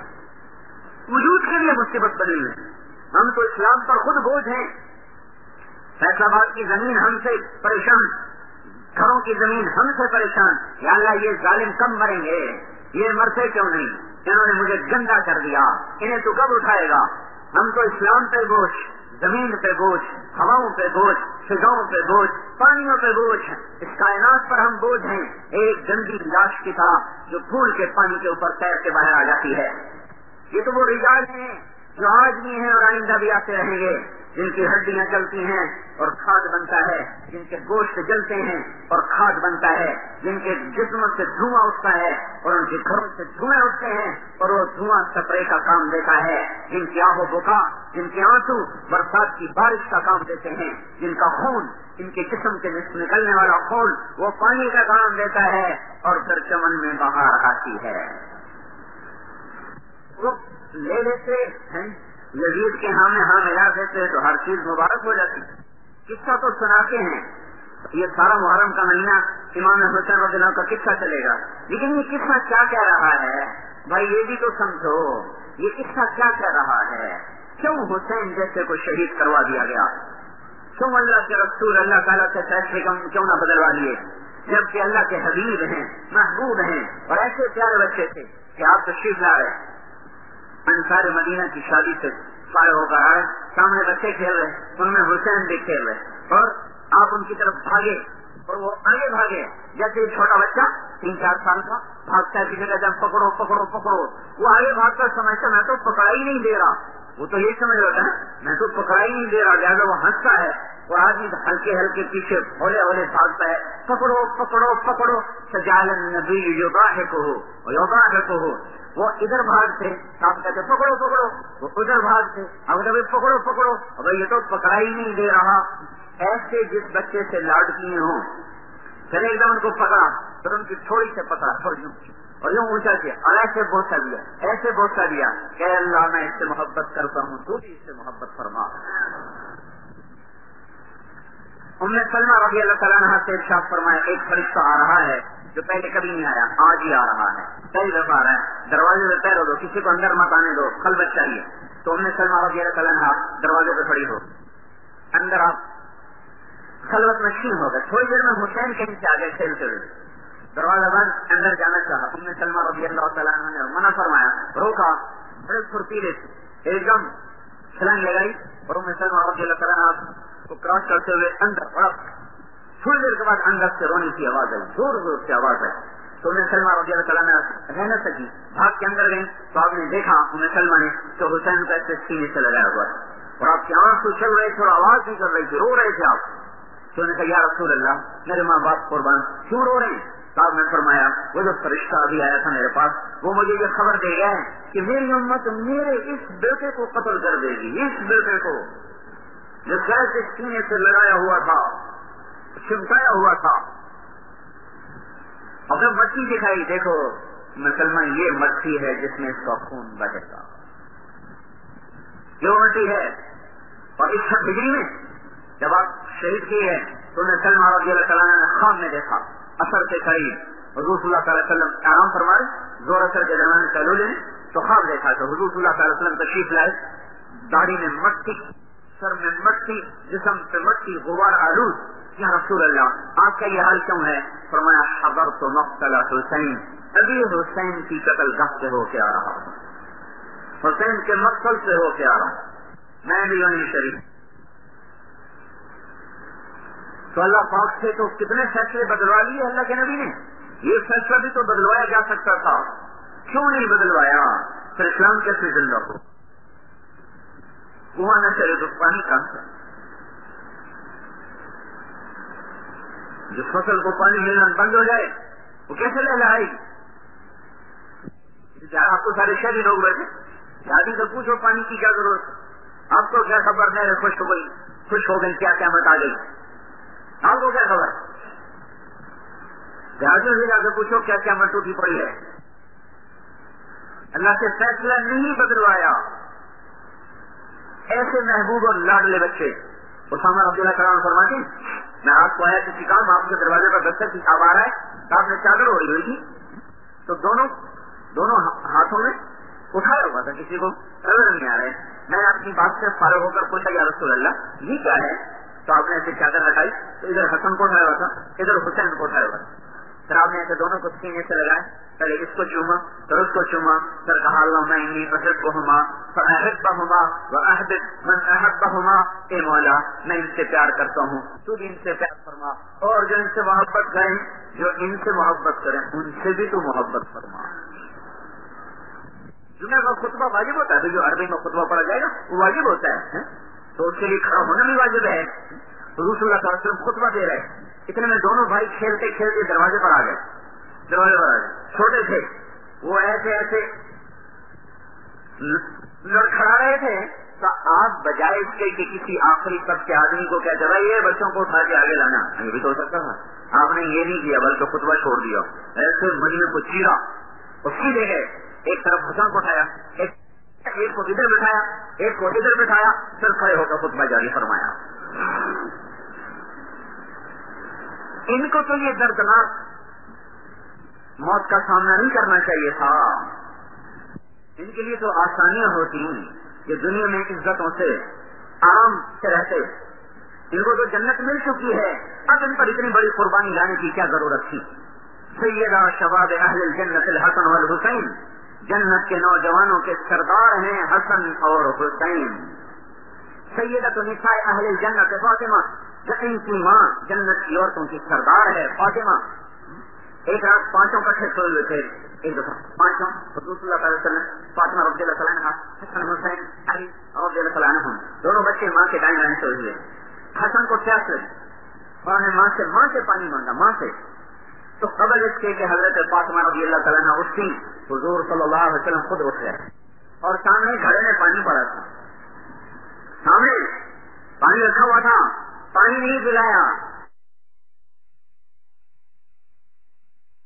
وجود کے لیے مصیبت بنے ہوئے، ہم تو اسلام پر خود بوجھ ہیں۔ فیصل آباد کی زمین ہم سے پریشان، گھروں کی زمین ہم سے پریشان، یا اللہ یہ ظالم کم مریں گے، یہ مرتے کیوں نہیں، انہوں نے مجھے گندا کر دیا، انہیں تو کب اٹھائے گا۔ ہم تو اسلام پہ بوجھ، زمین پہ بوجھ، ہواؤں پہ بوجھ، فضاؤں پہ بوجھ، پانیوں پہ بوجھ، اس کائنات پر ہم بوجھ ہیں، ایک گندی لاش کی طرح جو پھول کے پانی کے اوپر تیر کے باہر آ جاتی ہے۔ یہ تو وہ رجال ہیں جو آج بھی ہیں اور آئندہ بھی آتے رہیں گے، جن کی ہڈیاں جلتی ہیں اور کھاد بنتا ہے، جن کے گوشت جلتے ہیں اور کھاد بنتا ہے، جن کے جسموں سے دھواں اٹھتا ہے اور ان کے گھروں سے دھوئیں اٹھتے ہیں اور وہ دھواں سپرے کا کام دیتا ہے، جن کی آہو بکا جن کے آنسو برسات کی بارش کا کام دیتے ہیں، جن کا خون ان کے جسم سے نکلنے والا خون وہ پانی کا کام دیتا ہے اور پھر چمن میں باہر آتی ہے۔ وہ لے لیتے ہیں یزید کے ہاں میں ہاں ملا دیتے تو ہر چیز مبارک ہو جاتی۔ قصہ تو سناتے ہیں، یہ سارا محرم کا مہینہ امام حسین رضی اللہ عنہ کا قصہ چلے گا، لیکن یہ قصہ کیا کہہ رہا ہے بھائی یہ بھی تو سمجھو، یہ قصہ کیا کہہ رہا ہے؟ کیوں حسین جیسے کو شہید کروا دیا گیا؟ کیوں اللہ کے رسول اللہ تعالیٰ سے فیصلے کیوں نہ بدلوا لیے، جبکہ اللہ کے حبیب ہیں، محبوب ہیں اور ایسے پیارے بچے تھے کہ آپ تشریف لا رہے انصار مدینہ کی شادی سے فارغ ہو کر آئے، سامنے بچے کھیل رہے، ان میں حسین بھی کھیل رہے اور آپ ان کی طرف بھاگے اور وہ آگے بھاگے جیسے چھوٹا بچہ تین چار سال کا بھاگتا ہے کسی کا جب پکڑو پکڑو پکڑو، وہ آگے بھاگ کر سمجھتا میں تو پکڑا ہی نہیں دے رہا، وہ تو یہ سمجھ رہا ہے میں تو پکڑا ہی نہیں دے رہا، لہٰذا وہ ہنستا ہے اور آدمی ہلکے ہلکے پیچھے ہولے ہولے بھاگتا ہے، پکڑو پکڑو پکڑو سجال النبی یضاحکہ یضاحکہ، وہ ادھر بھاگتے آپ کہتے پکڑو پکڑو، وہ ادھر بھاگتے اب کبھی پکڑو پکڑو، اب یہ تو پکڑا ہی نہیں دے رہا۔ ایسے جس بچے سے لاڈ کیے ہوں پھر ایک دم ان کو پکڑا پھر ان کی تھوڑی سے پکڑا اور یوں اور یوں اونچا کیا اور ایسے بوسا دیا ایسے بوسا دیا کہ اللہ میں اس سے محبت کرتا ہوں تو بھی اس سے محبت فرما. ام سلمہ رضی اللہ تعالیٰ عنہ سے ارشاد فرمایا ایک فرشتہ آ رہا ہے جو پہلے کبھی نہیں آیا, آج ہی آ رہا ہے, کئی دفعہ آ رہا ہے, دروازے پہ پیر دو, کسی کو اندر مت آنے دو, خلوت چاہیے. تو ام سلمہ رضی اللہ تعالیٰ عنہ دروازے پہ کھڑی ہو, اندر آپ خلوت میں شین ہو گئے. تھوڑی دیر میں حسین کہیں سے آگے کھیلتے ہوئے دروازہ بند, اندر جانا چاہا. ام سلمہ رضی اللہ تعالیٰ عنہ نے منع فرمایا, روکا, بڑے پھرتیلے سے ایک دم چھلانگ لگائی اور ام سلمہ رضی اللہ تعالیٰ عنہ کو کراس کرتے ہوئے اندر بڑا. تھوڑی دیر کے بعد اندر سے رونے کی آواز آئی, زور زور سے آواز آئی. تو ام سلمہ رضی اللہ تعالیٰ عنہ رہ نہ سکی, بھاگ کے اندر گئی. تو آپ نے دیکھا ام سلمہ نے تو حسین کو ایسے سینے سے لگایا ہوا اور آپ کی آنکھ تو چل رہے تھے اور آواز بھی کر رہی تھی, رو رہے تھے آپ. تو نے کہا یا رسول اللہ میرے ماں باپ قربان کیوں رو رہے ہیں؟ تو آپ نے فرمایا وہ جو فرشتہ ابھی آیا تھا میرے پاس وہ مجھے یہ خبر دے گیا ہے کہ میری امت میرے اس بیٹے کو قتل کر دے گی, اس بیٹے کو جو گیس اس سینے سے لگایا ہوا تھا, چمٹایا ہوا تھا. اور جب مٹی دکھائی, دیکھو مسلمان یہ مٹی ہے جس میں اس کا خون بہے گا, یہ مٹی ہے. اور اس ہجری میں جب آپ شہید کی ہے تو نے سلمہ رضی اللہ تعالیٰ نے خواب میں دیکھا اثر کے قریب حضور صلی اللہ تعالی وسلم آرام فرمائے, زور اثر کے درمیان چلو لیں تو خواب دیکھا تو حضور صلی اللہ تعالی وسلم تشریف لائے, داڑھی میں مٹی, سر میں مٹی, جسم پہ مٹی, غبار آلود. یا رسول اللہ آپ کا یہ حال کیوں ہے؟ فرمایا حضرت مقتل حسین, ابھی حسین کی قتل گاہ سے ہو کے آ رہا ہوں, حسین کے مقتل سے ہو کے آ رہا ہوں, میں بھی یونی شریف. تو اللہ پاک سے تو کتنے فیصلے بدلوا لیے اللہ کے نبی نے, یہ فیصلہ بھی تو بدلوایا جا سکتا تھا, کیوں نہیں بدلوایا؟ پھر اسلام کیسے زندہ ہو؟ کنواں نہ چلے تو پانی کہاں سے؟ جس فصل کو پانی ملنا بند ہو جائے وہ کیسے لے جائے؟ آپ کو سارے شہری لوگ بیٹھے, شادی سے پوچھو پانی کی کیا ضرورت ہے, آپ کو کیا خبر ہے خوش ہو گئی, خوش ہو گئی کیا قیامت آ گئی, آپ کو کیا خبر؟ جہازوں سے جا کے پوچھو کیا قیامت ٹوٹی پڑی ہے. اللہ سے فیصلہ نہیں بدلوایا. ایسے محبوب اور لاڈلے بچے اسامہ رضی اللہ تعالیٰ عنہ فرماتے ہیں میں آپ کو آیا کسی کام, آپ کے دروازے پر دستک کی آواز آ رہا ہے تو آپ نے چادر اوڑھی ہوئی تھی تو دونوں دونوں ہاتھوں میں اٹھایا ہوا تھا, کسی کو نظر نہیں آ رہے. میں نے اپنی بات سے فارغ ہو کر پوچھا یا رسول اللہ یہ کیا ہے؟ تو آپ نے ایسے چادر ہٹائی تو ادھر حسن کو اٹھایا ہوا تھا, ادھر حسین کو اٹھایا ہوا تھا. پھر آپ نے ایسے دونوں کو سینے سے لگائے, پہلے اس کو چوما پھر اس کو چوما, پھر کہا اللہم انی احبہما فاحبہما واحبب من احبہما, اے مولا میں ان سے پیار کرتا ہوں تو بھی ان سے پیار فرما, اور جو ان سے محبت کریں جو ان سے محبت کریں ان سے بھی تو محبت فرما. جمعہ کا خطبہ واجب ہوتا ہے, جو عربی میں خطبہ پڑھا جائے گا وہ واجب ہوتا ہے, تو اس کے لیے کھڑا ہونا بھی واجب ہے. حضور صلی اللہ علیہ وسلم خطبہ دے رہے, اتنے میں دونوں بھائی کھیلتے کھیلتے دروازے پر آ گئے, دروازے پر آ گئے, چھوٹے تھے وہ, ایسے ایسے لڑکھڑا رہے تھے. تو آپ بجائے اس کے کہ کسی آخری تک کے آدمی کو کہتے بھائی یہ بچوں کو اٹھا کے آگے لانا, یہ بھی تو ہو سکتا تھا. آپ نے یہ نہیں کیا بلکہ خطبہ چھوڑ دیا, ایسے مجمے کو چیرا, اس کی جگہ ایک طرف حسن کو اٹھایا, ایک ایک کو ادھر بٹھایا, ایک کو ادھر بٹھایا, پھر کھڑے ہو کر خطبہ جاری فرمایا. ان کو تو یہ دردناک موت کا سامنا نہیں کرنا چاہیے تھا, ان کے لیے تو آسانیاں ہوتی ہیں کہ دنیا میں عزتوں سے آرام سے رہتے. ان کو تو جنت مل چکی ہے, اب ان پر اتنی بڑی قربانی لانے کی کیا ضرورت تھی. سیدہ شباب اہل الجنت الحسن والحسین, جنت کے نوجوانوں کے سردار ہیں حسن اور حسین. سیدۃ نساء اہل الجنت فاطمہ, ان کی ماں جنت کی عورتوں کی سردار ہے فاطمہ. ایک رات پانچوں کٹھے سوئے ہوئے تھے, ایک دفعہ پانچوں حضور صلی اللہ علیہ وسلم, فاطمہ رضی اللہ تعالیٰ عنہا, حسن حسین علی رضی اللہ تعالیٰ عنہم, دونوں بچے ماں کے دائیں بائیں سوئے ہوئے. حسن کو پیاس لگی, انہوں نے ماں سے ماں سے پانی مانگا, ماں سے. تو قبل اس کے کہ حضرت فاطمہ رضی اللہ تعالیٰ عنہ اٹھتی, حضور صلی اللہ علیہ وسلم خود اٹھ گئے اور سامنے گھڑے میں پانی پڑا تھا, سامنے پانی رکھا ہوا تھا, پانی نہیں پلایا.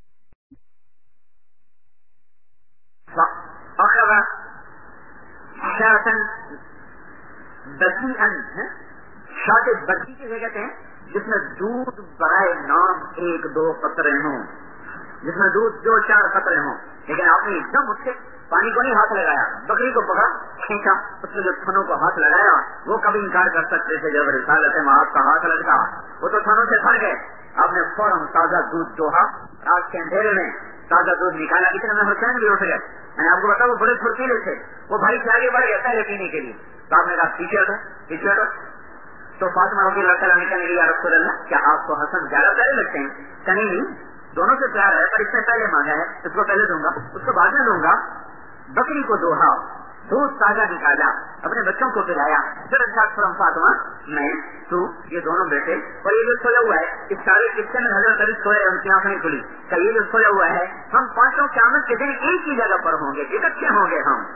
وشاطن بسیئن، شاط بسی کسے کہتے ہیں؟ جس میں دودھ برائے نام ایک دو قطرے ہوں، جس میں دودھ دو چار قطرے ہوں، لیکن آپ نے ایک دم اس سے پانی کو نہیں ہاتھ لگایا، بکری کو پکڑا کھینچا، اس کے جو تھنوں کو ہاتھ لگایا، وہ کبھی انکار کر سکتے تھے جب رسالت مآب کا ہاتھ لگتا، وہ تو تھنوں سے پھڑ گئے. آپ نے فوراً تازہ دودھ دوہا، رات کے اندھیرے میں تازہ دودھ نکالا. اتنے میں حسین بھی اٹھ گئے. میں نے آپ کو بتایا وہ بڑے پھرتیلے تھے، وہ بھائی سے آگے بڑھ گئے پہلے پینے کے لیے. تو آپ نے کہا پیچھے ہٹو پیچھے ہٹو. تو فاطمہ رضی اللہ تعالیٰ نے کہنے لگا رسول اللہ کیا آپ کو حسن زیادہ پیارے لگتے ہیں؟ کہ نہیں، دونوں سے پیار ہے، پر اس نے پہلے مانگا ہے، اس کو پہلے دوں گا، اس کو بعد میں دوں گا. بکری کو دوہا، دودھ تازہ نکالا، اپنے بچوں کو پلایا، پھر ارشاد فرم فاطمہ میں تو یہ دونوں بیٹے اور یہ جو سویا ہوا ہے، اس سارے قصے میں حضرت علی سوئے ان کی آنکھیں کھلی کہ یہ جو سویا ہوا ہے ہم پانچوں قیامت کے دن ایک ہی جگہ پر ہوں گے، اکٹھے ہوں گے ہم.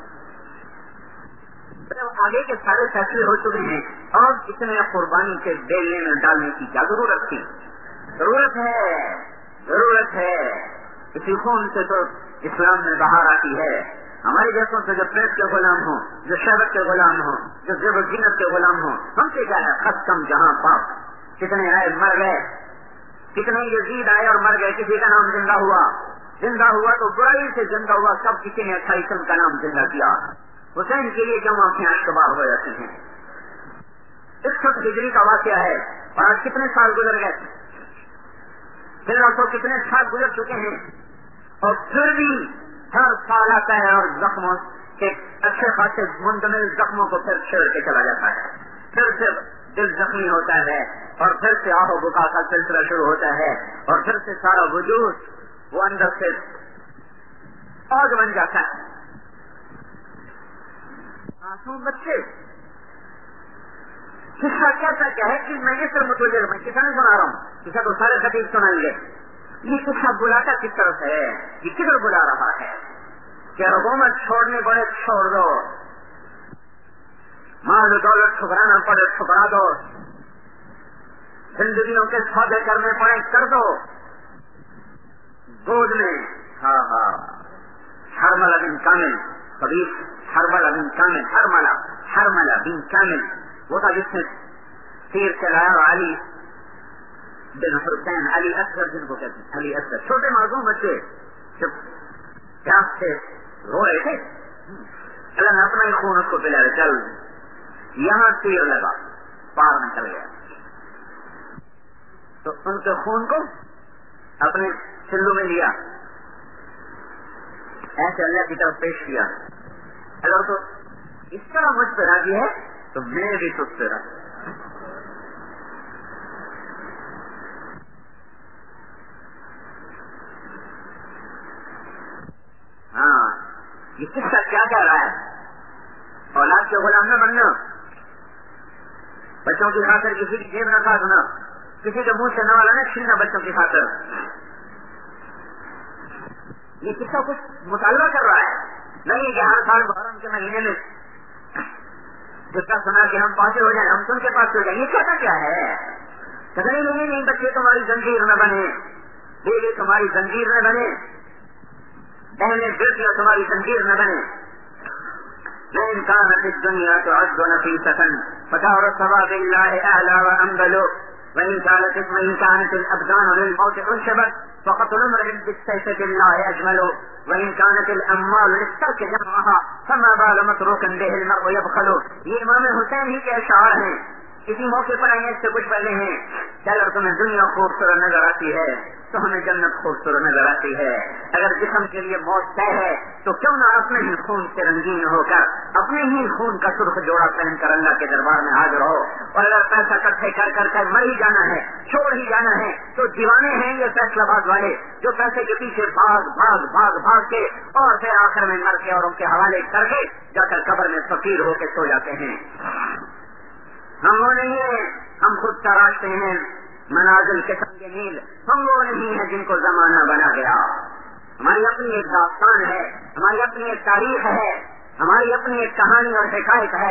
آگے کے سارے فیصلے ہو چکے ہیں اور اتنے قربانی کے بیلنے میں ڈالنے کی کیا ضرورت تھی؟ ضرورت ہے ضرورت ہے اسی خون سے تو اسلام میں باہر آتی ہے. ہمارے جیسوں سے جو پریس کے غلام ہوں، جو شہوت کے غلام ہوں، جو زیب و زینت کے غلام ہوں، ہم سے کیا ہے؟ خط کم جہاں پاک. کتنے آئے مر گئے، کتنے یزید آئے اور مر گئے، کسی کا نام زندہ ہوا، زندہ ہوا تو برائی سے زندہ ہوا، سب کسی نے اچھائی سم کا نام زندہ کیا. حسین کے لیے کیوں آنکھیں اشتباہ ہو جاتی ہیں؟ اکسٹھ ہجری کا واقعہ ہے اور آج کتنے سال گزر گئے، پھر تو کتنے سال گزر چکے ہیں اور پھر بھی ہر سال آتا ہے اور زخموں کے اچھے خاصے منتمل زخموں کو پھر چھیڑ کے چلا جاتا ہے. پھر سے دل زخمی ہوتا ہے اور پھر سے آہ و بکا کا سلسلہ شروع ہوتا ہے اور پھر سے سارا وجود وہ اندر سے آگ بن جاتا ہے. معصوم بچے قصہ کیسا کیا ہے کہ میں اس طرح متوجہ میں کسا نہیں سنا رہا ہوں، کسا تو سارے خطیب سنائیں گے. یہ قصہ بلاتا کس طرف ہے، یہ کدھر بلا رہا ہے کہ حکومت چھوڑنے پڑے چھوڑ دو، مال و دولت ٹھکرانا پڑے ٹھکرا دو، زندگیوں کے سودے کرنے پڑے کر دو. گود میں ہاں ہاں ہرملا بن کامل، حبیب ہرملا بن کامل، ہرملا ہرملا بن کامل وہ تھا جس نے تیر چلایا. علی بن حسین، علی اصغر جن کو کہتے ہیں، علی اصغر، چھوٹے معصوم بچے جب پیاس سے رو رہے تھے، اللہ نے اپنا ہی خون اس کو پلایا. چل یہاں تیر لگا، پار نکل گیا تو ان کے خون کو اپنے چلو میں لیا، ایسے اللہ کی طرف پیش کیا. اگر تو اس طرح مجھ پہ راضی ہے تو میں بھی تجھ پہ راضی. ہاں یہ قصہ کیا کہہ رہا ہے؟ اولاد کے غلام نہ بننا، بچوں کی خاطر کسی کی جیب نہ کاٹنا، کسی کے منہ سے نہ والا نہ چھیننا بچوں کی خاطر. یہ قصہ کچھ مطالبہ کر رہا ہے، نہیں کہ ہر سال محرم کے مہینے میں جس کا سنا کہ ہم پاسے ہو جائیں، ہم تم کے پاس ہو جائیں. یہ کہتا کیا ہے؟ کہتے نہیں نہیں بچے تمہاری زنجیر نہ بنے، بیوی تمہاری زنجیر نہ بنے، بہنیں بیٹیاں تمہاری زنجیر نہ بنے. وإن كانت الدنيا تعد نفيسة فدار الثواب لله أعلى وأنبل وإن كانت وإن كانت الأبدان للموت أنشبت فقتل امرئ بالسيف بالله أجمل وإن كانت الأموال للترك جمعها فما بال متروكا به المرء يبخل. یہ امام حسین ہی کے اشعار ہیں، اسی موقع پر آئیں اس سے کچھ پہلے ہیں کہ اگر تمہیں دنیا خوبصورت نظر آتی ہے تو ہمیں جنت خوبصورت نظر آتی ہے. اگر جسم کے لیے موت طے ہے تو کیوں نہ اپنے ہی خون سے رنگین ہو کر اپنے ہی خون کا سرخ جوڑا پہن کر اللہ کے دربار میں حاضر ہو. اور اگر پیسہ اکٹھے کر کر کر مر ہی جانا ہے، چھوڑ ہی جانا ہے، تو دیوانے ہیں یہ فیصلہ باز والے جو پیسے کے پیچھے بھاگ بھاگ بھاگ بھاگ کے اور پھر آخر میں مر کے اور ان کے حوالے کر کے جا کر قبر میں فقیر ہو کے سو جاتے ہیں. ہم وہ نہیں ہیں، ہم خود تراشتے ہیں منازل کے سنگ نیل، ہم وہ نہیں ہیں جن کو زمانہ بنا گیا. ہماری اپنی ایک داستان ہے، ہماری اپنی ایک تاریخ ہے، ہماری اپنی ایک کہانی اور حکایت ہے.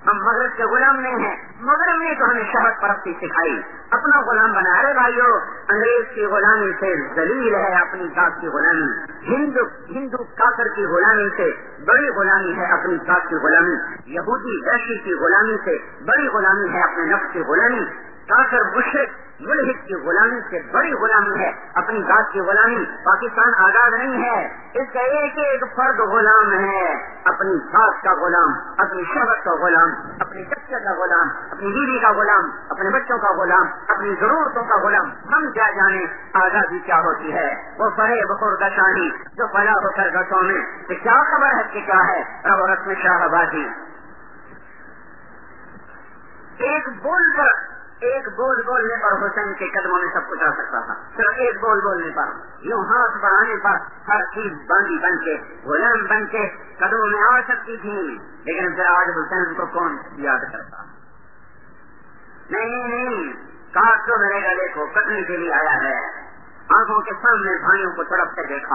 ہم مغرب کے غلام نہیں ہیں. مغرب نے تو ہمیں شہوت پرستی سکھائی, اپنا غلام بنا رہے بھائیو. انگریز کی غلامی سے ذلیل ہے اپنی ذات کی غلامی. ہندو ہندو کافر کی غلامی سے بڑی غلامی ہے اپنی ذات کی غلامی. یہودی وحشی کی غلامی سے بڑی غلامی ہے اپنے نفس کی غلامی. کافر مشرک ملحد کی غلامی سے بڑی غلامی ہے اپنی ذات کی غلامی. پاکستان آزاد نہیں ہے, اس کا ایک ایک فرد غلام ہے, اپنی ذات کا غلام, اپنی شہوت کا غلام, اپنی بچے کا غلام, اپنی بیوی کا غلام, اپنے بچوں کا غلام, اپنی ضرورتوں کا غلام. ہم کیا جانے آزادی کیا ہوتی ہے. وہ بڑے بخور گشانی جو پلا ہو کر گٹوں میں, کہ کیا خبر ہے کہ کیا ہے رب و رسم شاہ بازی. ایک بول پر ایک بول بولنے پر حسین کے قدموں میں سب کچھ آ سکتا تھا. صرف ایک بول بولنے پر, یوں ہاتھ بڑھانے پر ہر چیز باندھی بن کے غلام بن کے قدموں میں آ سکتی تھی. لیکن پھر آج حسین کو کون یاد کرتا؟ نہیں نہیں, کاٹ تو میرے گلے کو کٹنے کے لیے آیا ہے. آنکھوں کے سامنے بھائیوں کو تڑپ کے دیکھا,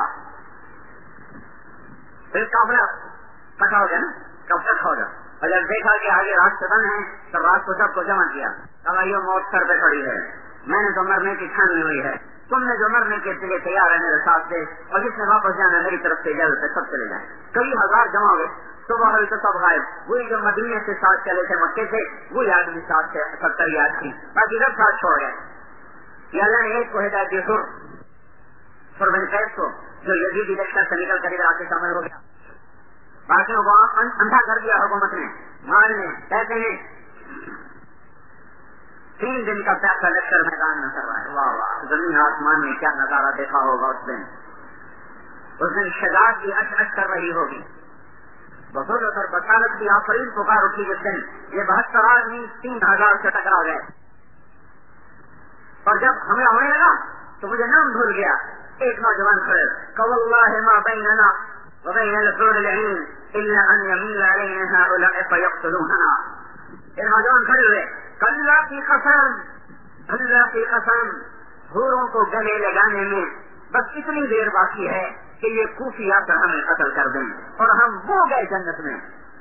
پھر کافلا کٹا ہو گیا نا, کب تک ہوگا. اور جب دیکھا کہ آگے رات سے بند ہے تو رات کو سب کو جمع کیا. اب یہ موت سر پہ کھڑی ہے, میں نے تو مرنے کی ٹھانی ہوئی ہے, تم نے جو مرنے کے لیے تیار ہے میرے ساتھ سے, اور جس نے واپس جانا میری طرف سے اجازت ہے سب چلے جائیں. کئی ہزار جمع ہوئے, صبح ہوئی تو سب غائب. وہی جو مدینے سے ساتھ چلے تھے مکے سے, وہی آدمی ساتھ سے ستر یاد تھی, باقی سب ساتھ چھوڑ گئے. یہ اللہ نے ایک کو ہدایت دی, سر سر بن قیس کو, جو یزیدی لشکر سے نکل کر ادھر آ کے شامل ہو گیا. باقیوں کو اندھا کر دیا حکومت نے, مارنے کہتے ہیں تین دن کا پیسہ لشکر میدان میں کر رہا ہے. واہ واہ, زمین آسمان میں کیا نظارہ دیکھا ہوگا اس دن. اس دن شجاعت کی اچ اچ کر رہی ہوگی, بزرگ کر بسالت کی آفرین پکار اٹھی. جس دن یہ بہتر آدمی تین ہزار سے ٹکرا گئے, اور جب حملہ ہونے لگا تو مجھے نام بھول گیا. ایک نوجوان کھڑے, واللہ ما بیننا وبین الحور العین الا ان یمیل علینا هؤلاء فیقتلوننا. یہ نوجوان کھڑے ہوئے, اللہ کی قسم, اللہ کی قسم, حوروں کو گلے لگانے میں بس اتنی دیر باقی ہے کہ یہ کوفی آ کر ہمیں قتل کر دیں اور ہم وہ گئے جنت میں.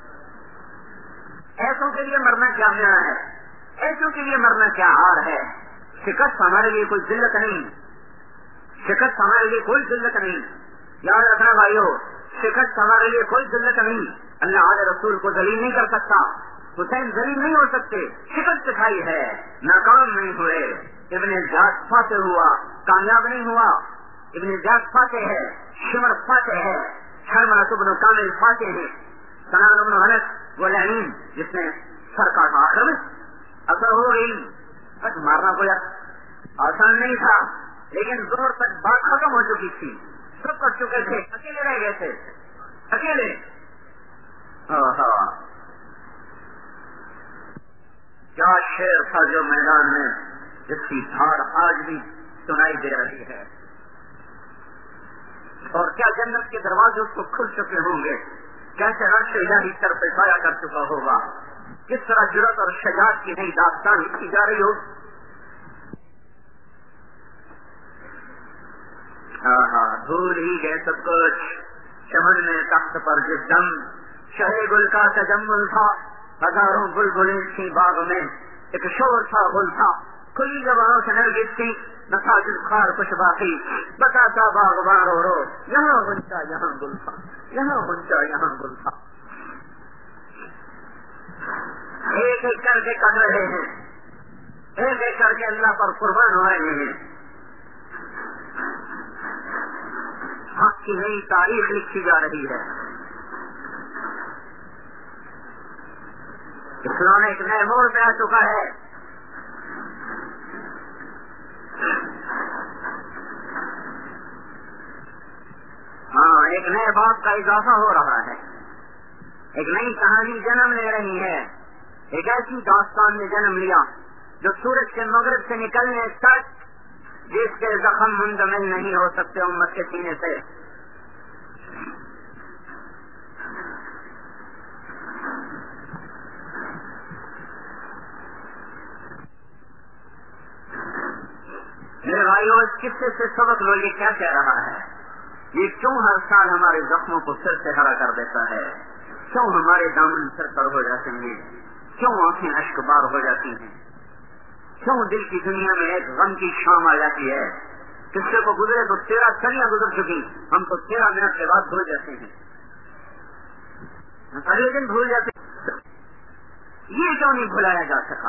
ایسوں کے لیے مرنا کیا میرا ہے, ایسوں کے لیے مرنا کیا ہار ہے. شکست ہمارے لیے کوئی ذلت نہیں, شکست ہمارے لیے کوئی ذلت نہیں. یاد رکھنا بھائیو, شکست ہمارے لیے کوئی ذلت نہیں. اللہ علیہ رسول کو ذلیل نہیں کر سکتا, حسین ذلیل نہیں ہو سکتے. شکست دکھائی ہے, ناکام نہیں ہوئے. ابن زیاد فاتح ہوا, کامیاب نہیں ہوا. ابن زیاد فاتح ہے, شمر فاتح ہے, حرملہ بن کامل فاتح ہے. سنان بن انس وہ لعین جس نے سر کاٹا, آخر میں اثر ہو گئی. بس مارنا کوئی آسان نہیں تھا, لیکن زور تک بات ختم ہو چکی تھی, سب کر چکے تھے, اکیلے رہ گئے تھے, اکیلے. کیا شیر تھا جو میدان میں, جس کی دھاڑ آج بھی سنائی دے رہی ہے, اور کیا جنت کے دروازے اس کو کھل چکے ہوں گے, کیسے عرش الہی سر پہ سایہ کر چکا ہوگا, کس طرح جرأت اور شجاعت کی نئی داستان لکھی جا رہی ہو. دھول ہی گئے سب کچھ, چمن میں تخت پر جس دم شہ گل کا تجمل تھا, ہزاروں بلبلیں تھی باغ میں, ایک شور تھا گل تھا, کھلی زبانوں سے نرگس تھی, نساجد خار کچھ باقی, بتاتا باغباں رو رو, یہاں غنچہ یہاں گل تھا, یہاں غنچہ یہاں گل تھا. ایک ایک کر کے کر رہے ہیں, ایک ایک کر کے اللہ پر قربان ہو رہے ہیں. حق کی نئی تاریخ لکھی جا رہی ہے. اسلام ایک نئے موڑ پہ آ چکا ہے. ہاں, ایک نئے باب کا اضافہ ہو رہا ہے, ایک نئی کہانی جنم لے رہی ہے. ایک ایسی داستان نے جنم لیا جو سورج کے مغرب سے نکلنے تک جس کے زخم منجمد نہیں ہو سکتے امت کے سینے سے. میرے بھائیو, اس قصے سے سبق لو, یہ کیا کہہ رہا ہے, یہ کیوں ہر سال ہمارے زخموں کو سر سے ہرا کر دیتا ہے, کیوں ہمارے دامن سر پر ہو جاتے ہیں, کیوں آنکھیں اشکبار ہو جاتی ہیں؟ کیوں دل کی دنیا میں ایک غم کی شام آ جاتی ہے؟ قصے کو گزرے تو تیرہ صدیاں گزر چکی، ہم تو تیرہ منٹ کے بعد بھول جاتے ہیں، اگلے دن بھول جاتے ہیں۔ یہ کیوں نہیں بھلایا جا سکا؟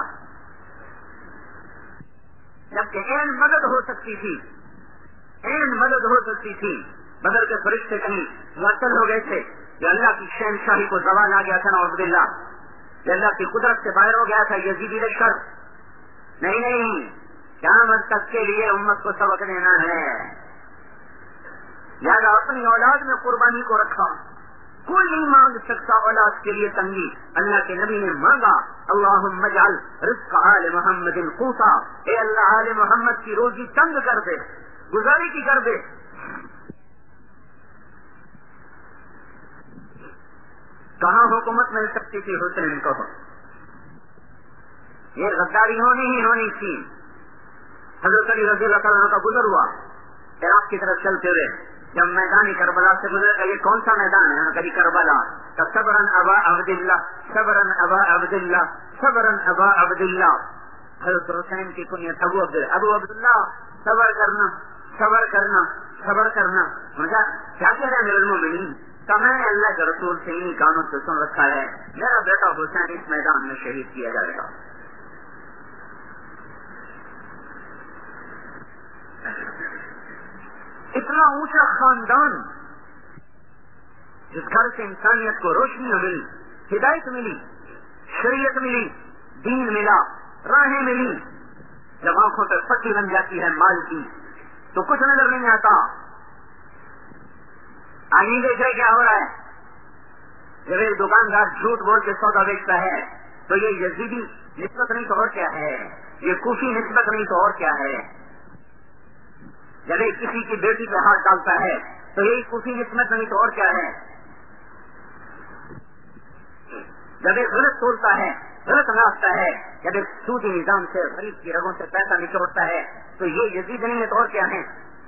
جبکہ این مدد ہو سکتی تھی، این مدد ہو سکتی تھی۔ بدر کے فرشتے کہیں معطل ہو گئے تھے کہ اللہ کی شہنشاہی کو زوال آ گیا تھا، نعوذ باللہ، کہ اللہ کی قدرت سے باہر ہو گیا تھا یزیدی لشکر۔ نہیں نہیں، قیامت تک کے لیے امت کو سبق دینا ہے، لہٰذا اپنی اولاد میں قربانی کو رکھا۔ کوئی نہیں مانگ سکتا اولاد کے لیے تنگی، اللہ کے نبی نے مانگا، اللہم اجعل رزق آل محمد قوتا، اے اللہ آل محمد کی روزی تنگ کر دے، گزاری کی کر دے۔ کہاں حکومت مل سکتی تھی حسین کو؟ یہ غداری ہونی ہی ہونی تھی۔ حضرت علی رضی اللہ تعالیٰ کا گزر ہوا عراق کی طرف چلتے ہوئے، جب میدان کربلا سے گزرے، یہ کون سا میدان ہے؟ کبھی کربلا، صبرن ابا عبداللہ، صبرن ابا عبداللہ، صبرن ابا عبداللہ۔ حضرت حسین کی کنیت ابو عبداللہ، ابو عبداللہ، صبر کرنا، صبر کرنا، صبر کرنا۔ مجھے کیا کہہ رہے ہیں میرے المومنین؟ کہ میں نے اللہ کے رسول سے انہیں کانوں سے سن رکھا ہے، میرا بیٹا حسین اس میدان میں شہید کیا جائے گا۔ اتنا اونچا خاندان جس گھر سے انسانیت کو روشنی ملی، ہدایت ملی، شریعت ملی، دین ملا، راہیں ملی، جب آنکھوں پر پٹی بن جاتی ہے مال کی تو کچھ نظر نہیں آتا۔ آئیے دیکھ رہے کیا ہو رہا ہے؟ جب ایک دکاندار جھوٹ بول کے سودا بیچتا ہے تو یہ یزیدی نسبت نہیں تو اور کیا ہے، یہ کوفی نسبت نہیں تو اور کیا ہے۔ جب ایک کسی کی بیٹی پہ ہاتھ ڈالتا ہے تو یہی کوفی نسبت نہیں تو اور کیا ہے۔ جب ایک غلط تولتا ہے، غلط ناپتا ہے، جب ایک سودی نظام سے غریب کی رگوں سے پیسہ نچوڑتا ہے تو یہ یزید نہیں ہے تو اور کیا ہے۔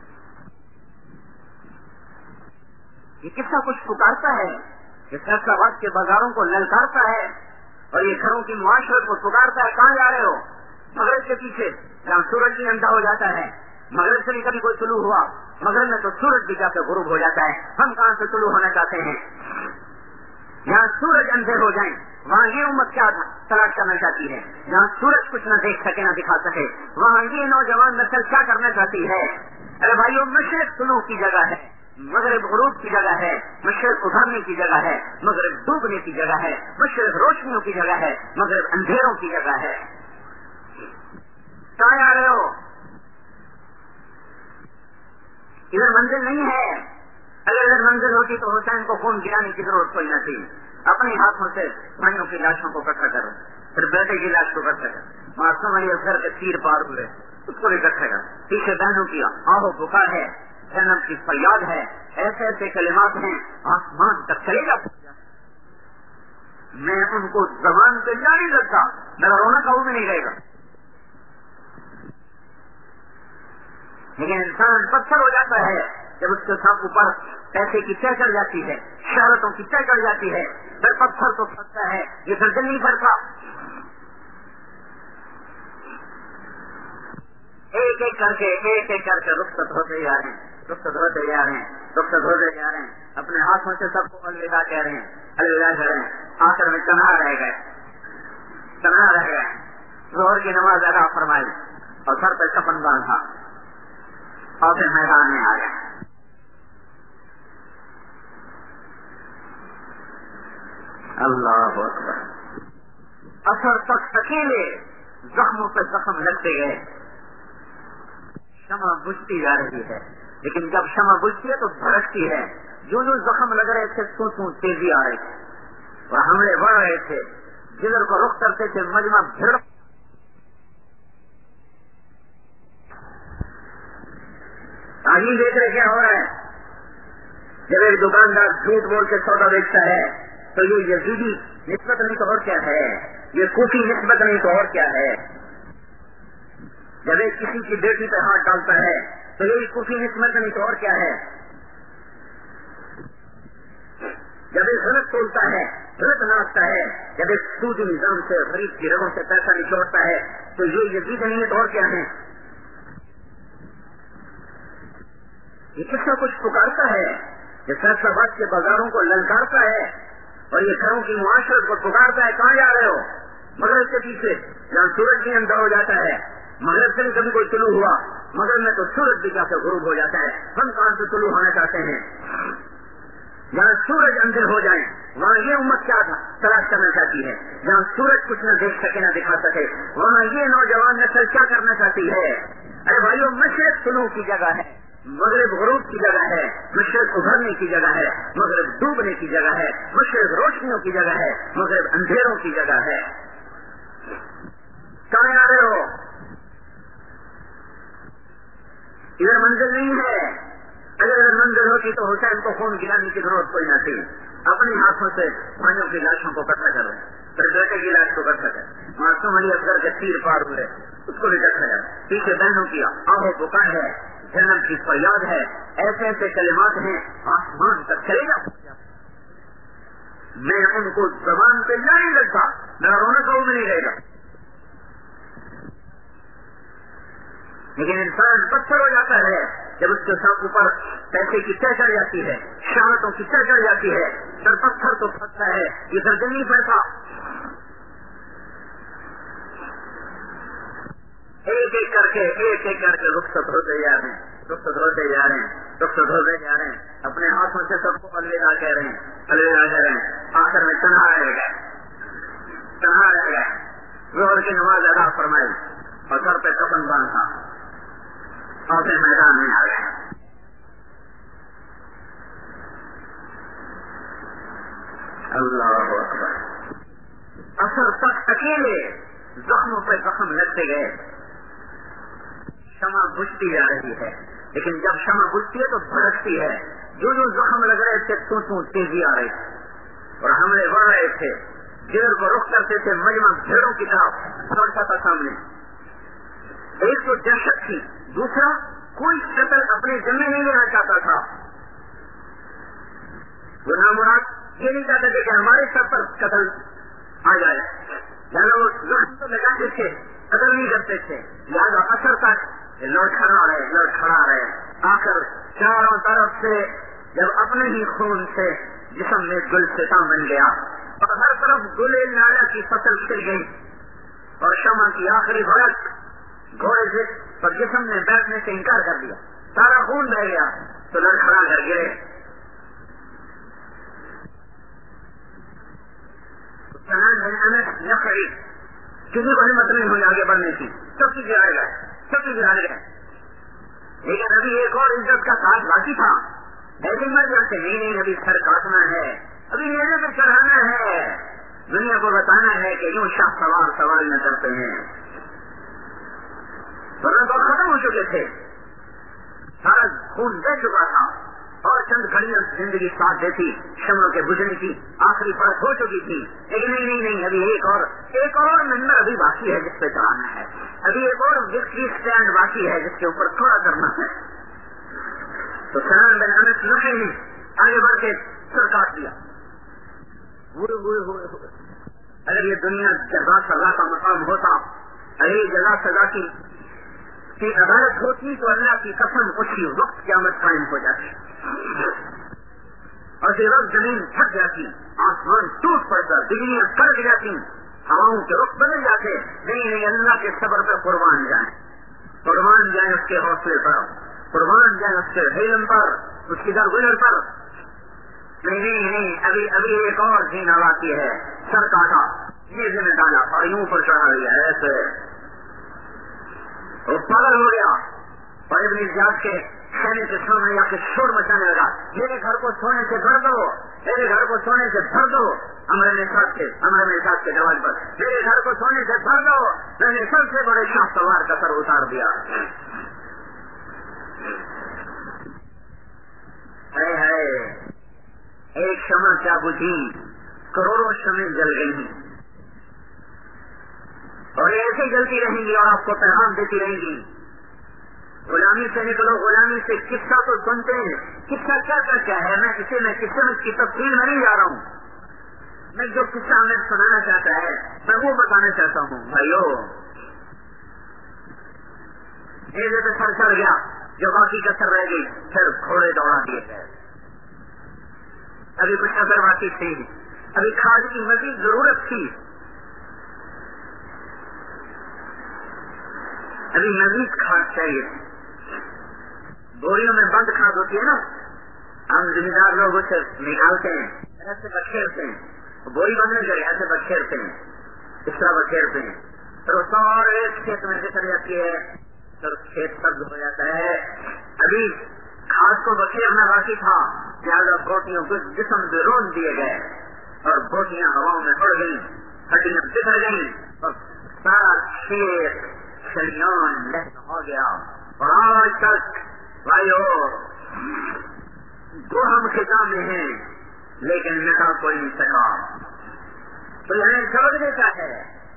یہ کس کا کچھ پکارتا ہے، یہ فیصلہ آباد کے بازاروں کو للکارتا ہے اور یہ گھروں کی معاشرت کو پکارتا ہے، کہاں جا رہے ہو؟ مغرب کے پیچھے، جہاں سورج بھی اندھا ہو جاتا ہے۔ مغرب سے بھی کبھی کوئی طلوع ہوا، مغرب میں تو سورج بھی جا کے غروب ہو جاتا ہے۔ ہم کہاں سے طلوع ہونا چاہتے ہیں؟ جہاں سورج اندھے ہو جائیں وہاں یہ امت کیا تلاش کرنا چاہتی ہے؟ جہاں سورج کچھ نہ دیکھ سکے نہ دکھا سکے وہاں یہ نوجوان نسل کیا کرنا چاہتی ہے؟ ارے بھائیو، مشرق طلوع کی جگہ ہے، مغرب غروب کی جگہ ہے، مشرق ابھرنے کی جگہ ہے، مغرب ڈوبنے کی جگہ ہے، مشرق روشنیوں کی جگہ ہے، مغرب اندھیروں کی جگہ ہے۔ کہاں جا رہے ہو؟ ادھر منزل نہیں ہے۔ اگر ادھر منزل ہوتی تو حسین کو خون گرانے کی ضرورت کوئی نہ تھی۔ اپنے ہاتھوں سے بھائیوں کی لاشوں کو اکٹھا کرو، پھر بیٹے کی لاش کو اکٹھا کرو، معصوم علی اصغر کے تیر پار ہوئے اس کو اکٹھا کرو، پیچھے بہنوں کی آہو پکار ہے، جنم کی فریاد ہے، ایسے ایسے کلمات ہیں آسمان تک چلے گا۔ میں ان کو زبان پہ جا نہیں سکتا، میرا رونا کا وہ بھی نہیں رہے گا۔ لیکن انسان پتھر ہو جاتا ہے جب اس کے ساتھ اوپر پیسے کی طے چڑھ جاتی ہے، شہرتوں کی طے چڑھ جاتی ہے، پھر پتھر تو پھنستا ہے، یہ پھر دل نہیں بھرتا۔ ایک ایک کر کے ایک ایک کر کے رخصت ہوتے جا رہے ہیں، رخصت ہوتے جا رہے ہیں، رخصت ہوتے جا رہے ہیں، اپنے ہاتھوں سے سب کو الوداع کہہ رہے ہیں، الوداع کہہ رہے ہیں، آخر میں تنہا رہ گئے، تنہا رہ گئے۔ ظہر کی نماز ادا فرمائی اور سر پہ کفن باندھا اور پھر میدان میں آ گئے۔ اللہ اکبر۔ اثر تک اکیلے زخموں پہ زخم لگتے گئے، شمع بجھتی جا رہی ہے، لیکن جب شمع بجھتی ہے تو بھڑکتی ہے۔ جو جو زخم لگ رہے تھے سو سو تیزی آ رہی تھی اور حملے بڑھ رہے تھے، جدھر کو رخ کرتے تھے مجمع بھیڑ۔ آگے دیکھ رہے کیا ہو رہا ہے؟ جب ایک دکاندار جھوٹ بول کے سودا بیچتا ہے تو یہ یزیدی نسبت نہیں تو اور کیا ہے، یہ کوفی نسبت نہیں تو اور کیا ہے۔ جب ایک کسی کی بیٹی پہ ہاتھ ڈالتا ہے تو یہ کوفی نسبت نہیں تو اور کیا ہے۔ جب ایک غلط تولتا ہے غلط ناچتا ہے، جب ایک سودی نظام سے غریب کی رگوں سے پیسہ نچوڑتا ہے تو یہ یزید نیت اور کیا ہے؟ یہ کس کا کچھ پکارتا ہے، یہ فیصلہ آباد کے بازاروں کو للکارتا ہے اور یہ گھروں کی معاشرت کو پکارتا ہے، کہاں جا رہے ہو؟ مغرب کے پیچھے جہاں سورج بھی اندھا ہو جاتا ہے، مغرب سے بھی کبھی کوئی طلوع ہوا، مغرب میں تو سورج بھی جا کے غروب ہو جاتا ہے، ہم کہاں سے طلوع ہونا چاہتے ہیں؟ جہاں سورج اندھے ہو جائیں وہاں یہ امت کیا تھا تلاش کرنا چاہتی ہے، جہاں سورج کچھ نہ دیکھ سکے نہ دکھا سکے وہاں یہ نوجوان نسل کیا کرنا چاہتی ہے؟ ارے بھائیو، مشرق طلوع کی جگہ ہے، مغرب غروب کی جگہ ہے، مشرق ابھرنے کی جگہ ہے، مغرب ڈوبنے کی جگہ ہے، مشرق روشنیوں کی جگہ ہے، مغرب اندھیروں کی جگہ ہے. کہاں آ رہے ہو؟ ادھر منزل نہیں ہے. اگر ادھر منزل ہوتی تو حسین کو خون گرانے کی ضرورت کوئی نہ تھی. اپنے ہاتھوں سے بھائیوں کی لاشوں کو کٹا کر پھر بیٹے کی لاش کو کٹ سکے. معصوم علی اصغر کے تیر پار ہوئے، اس کو بھی کٹ سکا. پیچھے بہنوں کی آہ و پکار ہے، جنم کی فریاد ہے، ایسے ایسے کلمات ہیں آسمان تک چلے گا. میں ان کو زبان پہ نہیں لگتا، میرا رونا تو بھی نہیں رہے گا. لیکن انسان پتھر ہو جاتا ہے جب اس کے ساتھ اوپر پیسے کی طے چڑھ جاتی ہے، شہرتوں کی طے چڑھ جاتی ہے، سر پتھر تو پھنستا ہے، یہ گردن نہیں پڑتا. ایک ایک کر کے ایک ایک کر کے رخصت ہوتے جا رہے ہیں، رخصت ہوتے جا رہے ہیں، رخصت ہوتے جا رہے ہیں. اپنے ہاتھوں سے سب کو الوداع کہہ رہے ہیں، الوداع کہہ رہے ہیں. آخر میں تنہا رہ گئے، تنہا رہ گئے. ظہر کی نماز ادا فرمائی اور سر پہ کفن باندھا اور پھر میدان میں آ گئے. اللہ اکبر. اثر تک اکیلے زخموں پہ زخم لگتے گئے. شمع بجھتی جا رہی ہے، لیکن جب شمع بجھتی ہے تو بھڑکتی ہے. جو جو زخم لگ رہے تھے تو تو تیزی آ رہی تھی اور حملے بڑھ رہے تھے. جدھر کو رخ کرتے تھے مجمع بھیڑوں کی طرف بڑھتا تھا سامنے. ایک تو دہشت تھی، دوسرا کوئی قتل اپنے ذمہ نہیں لینا چاہتا تھا. وہ نامراد یہ نہیں چاہتے تھے کہ ہمارے سر پر قتل آ جائے، لہٰذا وہ زخم تو لگاتے تھے، قتل نہیں کرتے تھے. لہٰذا اثر تک لڑکھڑا رہے لڑکھڑا رہے. آخر چاروں طرف سے جب اپنے ہی خون سے جسم میں گل ستاں بن گیا اور ہر طرف گلے نالا کی فصل کھل گئی اور شمع کی آخری بھڑک گھوڑے سے پر جسم نے بیٹھنے سے انکار کر دیا، سارا خون بہ گیا تو لڑکھڑا کر گرے. نقری کسی کو ہمت نہیں ہوئی آگے بڑھنے کی، سب کی گرائے گئے، سب کی گرائے گئے. لیکن ابھی ایک اور عزت کا ساتھ باقی تھا. ایسے مر جاتے نہیں نہیں ابھی سر کاٹنا ہے، ابھی میرے پہ چڑھانا ہے، دنیا کو بتانا ہے کہ یوں شاہ سوال سوال نہ کرتے ہیں. ورنہ تو ختم ہو چکے تھے، سارا خون بہ چکا تھا اور چند گھڑیاں زندگی ساتھ دیتی، شمعوں کے بجھنے کی آخری فرق ہو چکی تھی. لیکن نہیں نہیں نہیں ابھی ایک اور ایک اور ممبر ابھی باقی ہے جس پہ چڑھانا ہے، ابھی ایک اور وکٹری اسٹینڈ باقی ہے جس کے اوپر کھڑا کرنا ہے. تو سنان بن انس نقی نے آگے بڑھ کے سر کاٹ دیا. اگر یہ دنیا جزا سزا کا مقام ہوتا، اگر یہ جزا سزا کی کی عدالت ہوتی تو اللہ کی قسم اسی وقت قیامت قائم ہو جاتی اور پھر اب زمین تھک جاتی، آسمان ٹوٹ پڑتا، بجلیاں کڑک جاتی، ہواؤں کے رخ بدل جاتے. نہیں نہیں اللہ کے صبر پہ قربان جائیں، قربان جائیں اس کے حوصلے پر، قربان جائیں اس کے حلم پر، اس کی درگزر پر. نہیں نہیں نہیں ابھی ابھی ایک اور دین آتی ہے. سر کاٹا، یہ ذمہ ڈالا اور یوں پر چڑھا دیا. ایسے وہ پاگل ہو گیا اور ابن زیاد کے کہنے سے سونے یا کہ شور مچانے لگا، میرے گھر کو سونے سے بھر دو، میرے گھر کو سونے سے بھر دو. امر نے ساتھ کے امر نے ساتھ کے جواز پر میرے گھر کو سونے سے بھر دو. میں نے سب سے بڑے شاہ سوار کا سر اتار دیا. ہے ہے ایک شمع کیا بجھی، کروڑوں شمعیں جل گئی اور ایسے جلتی رہیں گی اور آپ کو پیغام دیتی رہیں گی. غلامی سے نکلو، غلامی سے. قصہ تو سنتے ہیں، قصہ کیا کیا کیا ہے، میں اسے میں قصے میں کی تفصیل میں نہیں جا رہا ہوں. میں جو قصہ ہمیں سنانا چاہتا ہے میں وہ بتانا چاہتا ہوں بھائیو. ایسے تو سر چڑھ گیا, جو باقی کسر رہ گئی پھر گھوڑے دوڑا دیے گئے. ابھی کچھ اثر باقی تھی, ابھی کھاد کی مزید ضرورت تھی, ابھی مزید کھاد چاہیے. بوریوں میں بند کھاد ہوتی ہے نا, ہم ذمہ دار لوگ اسے نکالتے ہیں, ایسے بکھیرتے ہیں, بوری بند نہیں کرے, ایسے بکھیرتے ہیں, اس طرح بکھیرتے ہیں, پھر وہ سارے کھیت میں سے چل جاتی ہے, پھر کھیت سبز ہو جاتا ہے. ابھی کھاد کو بکھیرنا باقی تھا, لہٰذا بوٹیوں کو جسم سے رون دیے گئے اور بوٹیاں ہواؤں میں اڑ گئیں, ہڈیاں بکھر گئیں اور سارا کھیت شریان لہر ہو گیا. اور آج تک بھائیو جو ہم خطاب میں ہیں لیکن مٹا کوئی نہیں سکا. تو ہمیں سبق دیتا ہے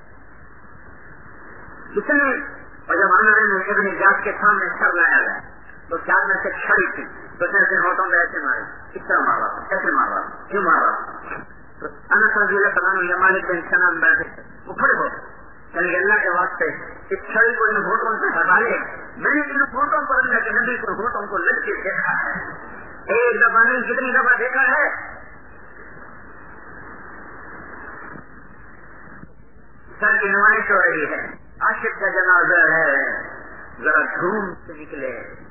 کس نے, اور جب انہوں نے ابن جاس کے سامنے سر لایا گیا تو چار میں سے چھڑی تھی, تو ایسے ہوٹوں میں ایسے مارے, کس طرح مار رہا, کیسے مار رہا, کیوں مار رہا. تو انس رضی اللہ تعالیٰ یا مالک بن سنان بیٹھے, وہ کھڑے ہو یعنی اللہ کے واسطے اس چھڑی کو ان ہوٹوں سے ہٹا لے. میں نے ان ہوٹوں پر اللہ کے نبی کو ہوٹوں کو لگ کے دیکھا ہے, ایک دفعہ نہیں کتنی دفعہ دیکھا ہے. سر کی نمائش ہو رہی ہے, عاشق کا جنازہ ہے, ذرا دھوم سے نکلے.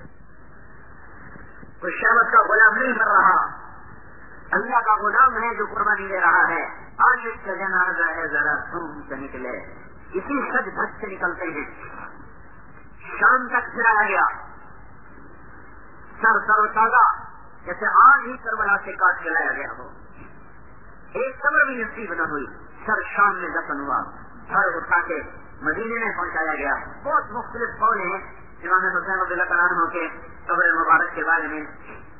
کوئی شہوت کا غلام نہیں مر رہا, اللہ کا غلام ہے جو قربانی دے رہا ہے. عاشق کا جنازہ ہے, ذرا دھوم سے نکلے. اسی سج دھج سے نکلتے ہیں. شام تک پھرایا گیا, سر سر و تازہ جیسے آج ہی کربلا سے کاٹ کے لایا گیا ہو. ایک قبر بھی نصیب نہ ہوئی. سر شام میں دفن ہوا, گھر اٹھا کے مدینے میں پہنچایا گیا. بہت مختلف قول ہیں امام حسین رضی اللہ تعالیٰ عنہ کے قبر مبارک کے بارے میں.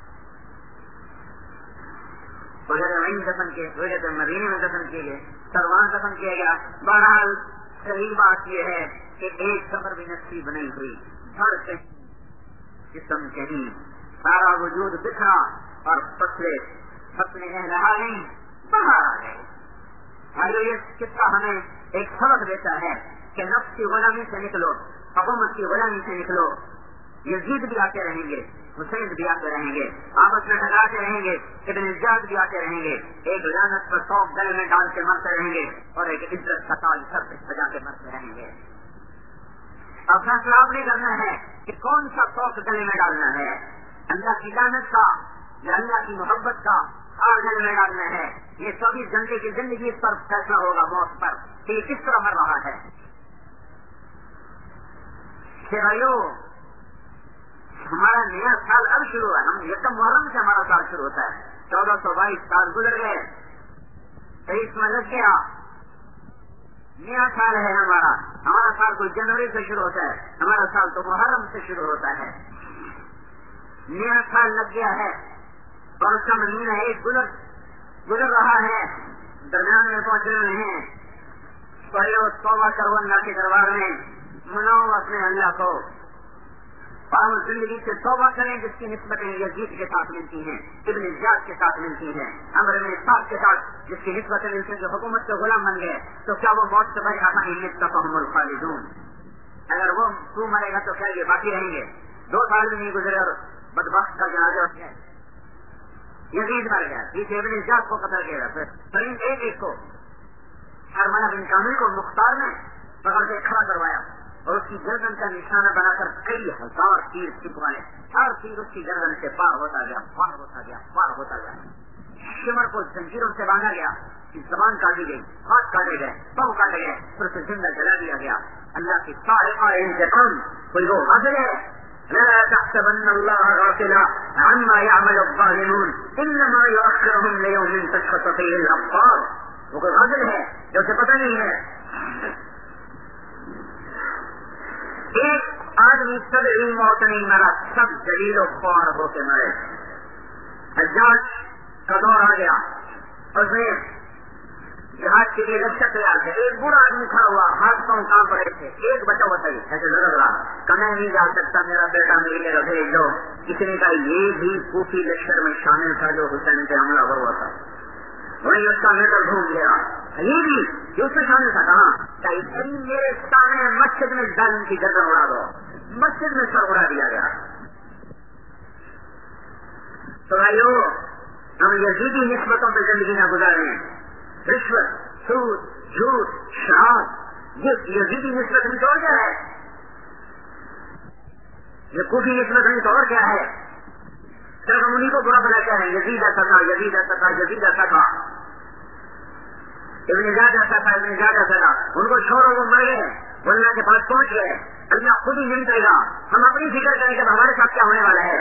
وغیرہ دفن کیے, وغیرہ مدینے میں دفن کیے گئے, سروان دفن کیا گیا. بہرحال صحیح بات یہ ہے کہ ایک قبر بھی نصیب نہیں ہوئی. گھر کہیں, جسم کہیں, سارا وجود بکھرا اور فصلے اپنے رہا نہیں باہر آ گئے. یہ قصہ ہمیں ایک سبق دیتا ہے کہ نفس کی غلامی سے نکلو, حکومت کی غلامی سے نکلو. یزید بھی آتے رہیں گے, حسین بھی آتے رہیں گے, آپس میں ٹکراتے رہیں گے, ابن زیاد بھی آتے رہیں گے. ایک لعنت پر سوک گلے میں ڈال کے مرتے رہیں گے اور ایک عزت کا تاج سر پہ سجا کے مرتے رہیں گے. اب فیصلہ آپ نے کرنا ہے کہ کون سا سوک گلے میں ڈالنا ہے, اللہ کی لعنت کا یا اللہ کی محبت کا اور گلے میں ڈالنا ہے. یہ چوبیس گھنٹے کی زندگی اس پر فیصلہ ہوگا, موت پر, کہ یہ کس طرح مر رہا ہے. بھائیو ہمارا نیا سال اب شروع ہے. ہم یکم محرم سے ہمارا سال شروع ہوتا ہے. چودہ سو بائیس سال گزر گئے, تیئیس میں لگ گیا, نیا سال ہے ہمارا. ہمارا سال کوئی جنوری سے شروع ہوتا ہے, ہمارا سال تو محرم سے شروع ہوتا ہے. نیا سال لگ گیا ہے اور اس کا مہینہ ایک گزر گزر رہا ہے, درمیان میں پہنچے ہوئے ہیں. پہلے توبہ کرو اللہ کے دربار میں, مناؤ اپنے اللہ کو, اور زندگی سے توبہ کریں جس کی نسبتیں یزید کے ساتھ ملتی ہیں, ابن زیاد کے ساتھ ملتی ہیں, عمر بن اسحاق کے ساتھ جس کی نسبتیں ملتی ہیں, جو حکومت کے غلام بن گئے. تو کیا وہ موت سے بڑی آسانی لطفهم الخالدون, اگر وہ تو مرے گا تو کیا یہ باقی رہیں گے؟ دو سال بھی نہیں گزرے اور بدبخت کا جنازہ اٹھ گیا, یزید مر گیا, جسے ابن زیاد کو قتل کیا. پھر ایک ایک کو حرملہ بن کامل کو مختار نے پکڑ کے کھڑا کروایا اور اس کی گردن کا نشانہ بنا کر کئی ہزار تیر چپوائے. ہر تیر اس کی گردن سے پار ہوتا گیا, پار ہوتا گیا, پار ہوتا گیا. شمر کو زنجیروں سے باندھا گیا, زبان کاٹی گئی, ہاتھ کاٹے گئے, پاؤں کاٹے گئے, پھر اسے زندہ جلا دیا گیا. اللہ کی سارے انتقام کوئی وہ حاضر ہے. لا تحسبن الله غافلا عما يعمل الظالمون انما يؤخرهم ليوم تشخص فيه الابصار. وہ کوئی غافل ہے جو اسے پتہ نہیں ہے. ایک آدمی سب موت نہیں مرا, سب دلیل و خوار ہو کے مرے. حجاج کا دور آ گیا, اس میں جہاز کے لیے رکشہ تیار تھے. ایک بڑا آدمی کھڑا ہوا, ہاتھ پاؤں کام پڑے تھے. ایک بچہ بتائی ایسے لڑ رہا کہ میں نہیں جا سکتا, میرا بیٹا میرے گھر بھیج دو. کسی نے کہا یہ بھی کوفی لشکر میں شامل تھا جو حسین پہ حملہ ہوا تھا. وہیں اس کا میٹر گھوم گیا. یہ بھی جو اس کے سامنے تھا کہاں کہ میرے سامنے مسجد میں ظالم کی گردن اڑا دو. مسجد میں سر اڑا دیا گیا. تو بھائیو ہم یزیدی نسبتوں پہ زندگی نہ گزاریں. رشوت, سود, جھوٹ, شراب یہ یزیدی نسبت نہیں تو اور کیا ہے؟ یہ کوفی نسبت نہیں تو اور کیا ہے؟ صرف ہم انہیں کو برا بنا کیا ہے یزید ایسا تھا, یزید ایسا تھا, یزید ایسا تھا, ابن زیاد ایسا تھا, ابن زیاد ایسا تھا. ان کو چھوڑو وہ مر گئے, وہ اللہ کے پاس پہنچ گئے. اللہ خود ہی نہیں کرے گا. ہم اپنی فکر کریں کہ ہمارے ساتھ کیا ہونے والا ہے.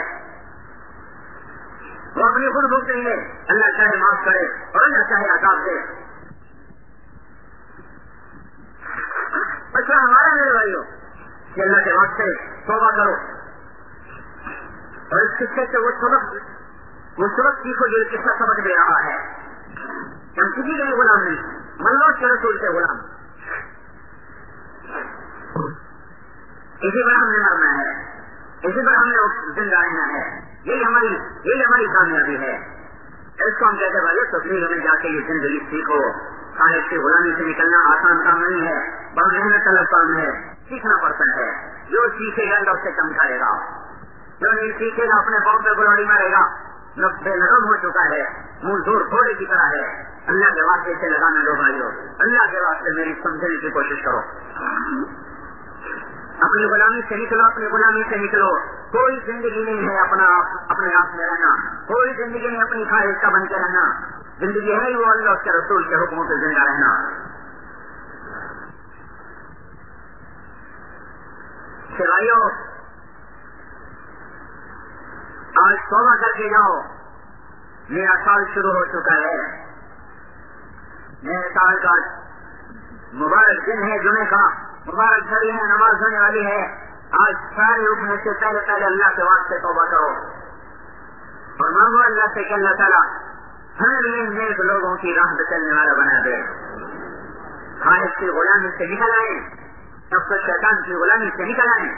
وہ اپنی خود بھگتیں گے. اللہ چاہے معاف کرے اور اللہ چاہے عذاب دے. اچھا ہمارا میرے بھائیوں کہ اللہ کے واسطے توبہ کرو اور اس قصے سے وہ سبق وہ سبق سیکھو جو قصہ سبق دے رہا ہے. ہم کسی کے بھی غلام نہیں, ملوث کے رسول کے غلام. اسی پر ہم نے مرنا ہے, اسی پر ہم نے زندہ رہنا ہے. یہی ہماری یہی ہماری کامیابی ہے. اس کو ہم کہتے والے تفریح میں جا کے یہ زندگی سیکھو. خالق کی غلامی سے نکلنا آسان کام نہیں ہے, بہت محنت طلب کام ہے. سیکھنا پڑتا ہے. جو سیکھے گا اللہ اس سے کم کرے گا, جو نہیں سیکھے گا اپنے پاؤں پہ گلوڑی مارے گا. بے نرم ہو چکا ہے, منہ زور گھوڑے کی طرح ہے. اللہ کے واسطے سے لگانا دو بھائیو, اللہ کے واسطے میری سمجھنے کی کوشش کرو. اپنی غلامی سے نکلو, اپنی غلامی سے نکلو. کوئی زندگی نہیں ہے اپنا اپنے آپ میں رہنا, کوئی زندگی نہیں اپنی خواہش کا بن کے رہنا. زندگی ہے وہ اللہ اس کے رسول کے حکموں پہ زندہ رہنا. بھائیو آج توبہ کر کے جاؤ, میرا سال شروع ہو چکا ہے. میرے سال کا مبارک دن ہے, جمعے کا مبارک گھڑی ہے, نماز ہونے والی ہے. آج سارے اٹھنے سے پہلے پہلے اللہ کے واسطے توبہ کرو اور مانگو اللہ سے کہ اللہ تعالیٰ ہمیں نیک لوگوں کی راہ پہ چلنے والا بنا دے. خالق کی غلامی سے نکل آئے, نفس شیطان کی غلامی سے نکل آئے.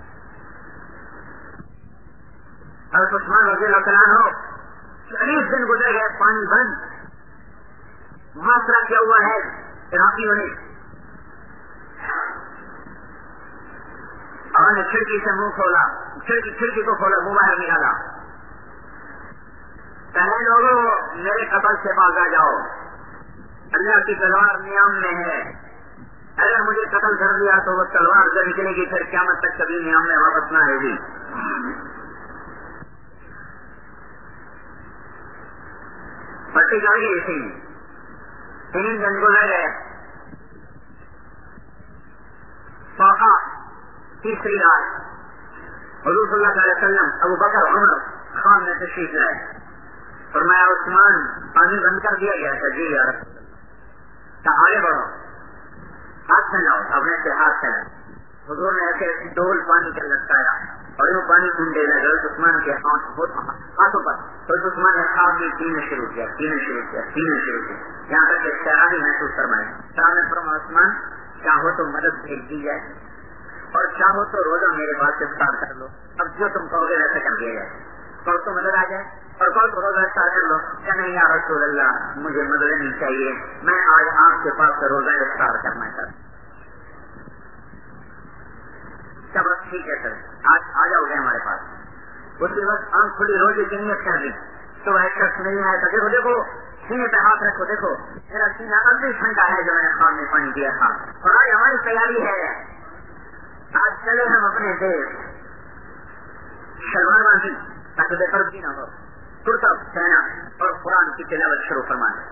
حضرت عثمان رضی اللہ تعالیٰ عنہ چالیس دن گزر گئے, پانی بند, محاصرہ کیا ہوا ہے عراقیوں نے. اور نے کھڑکی سے منہ کھولا, کھڑکی کھڑکی کو کھولا, منہ باہر نکالا. کہنے لوگوں میرے قتل سے باز آ جاؤ, اللہ کی تلوار نیام میں ہے. اگر مجھے قتل کر دیا تو وہ تلوار جب نکلے گی پھر قیامت تک کبھی نیام میں واپس نہ آئے گی. پٹی چڑھ گئی تھی, تین دن گزر گئے. سوکھا تیسری رات حضور صلی اللہ علیہ وسلم, ابو بکر, عمر خان نے تشریف لائے. فرمایا عثمان پانی بند کر دیا گیا تھا. جی یار آگے بڑھو, ہاتھ پھیلاؤ, اپنے سے ہاتھ پھیلاؤ. حضور نے ایسے ڈول پانی کا لٹکایا اور وہ پانی ڈھونڈے لگے عثمان کے ہاتھوں پر. تو عثمان نے خواب میں پینے شروع کیا, پینے شروع کیا, پینے شروع کیا, یہاں تک کہ شرابی محسوس فرمائے. صاحب نے فرمایا عثمان چاہو تو مدد بھیج دی جائے اور چاہو تو روزہ میرے پاس افطار کر لو. اب جو تم کہو گے ویسا کر دیا جائے. کہو تو مدد آ جائے اور کہو تو روزہ افطار کر لو. کہ نہیں یا رسول اللہ مجھے مدد نہیں چاہیے, میں آج آپ کے پاس روزہ افطار کرنا چاہتا ہوں. چلو ٹھیک ہے سر, آج آ جاؤ گے ہمارے پاس. اسی وقت آنکھ کھلی روزے کی نیت کر دی تو ایک شخص نہیں آیا تھا. دیکھو دیکھو سینے پہ ہاتھ رکھو, دیکھو میرا سینہ اب بھی ٹھنڈا ہے جو میں نے خواب میں پانی دیا تھا. اور آج ہماری تیاری ہے, آج چلے ہم اپنے دیش. شلوار باندھی تاکہ بے پردگی نہ ہو, کرتا پہنا اور قرآن کی تلاوت شروع فرمانا.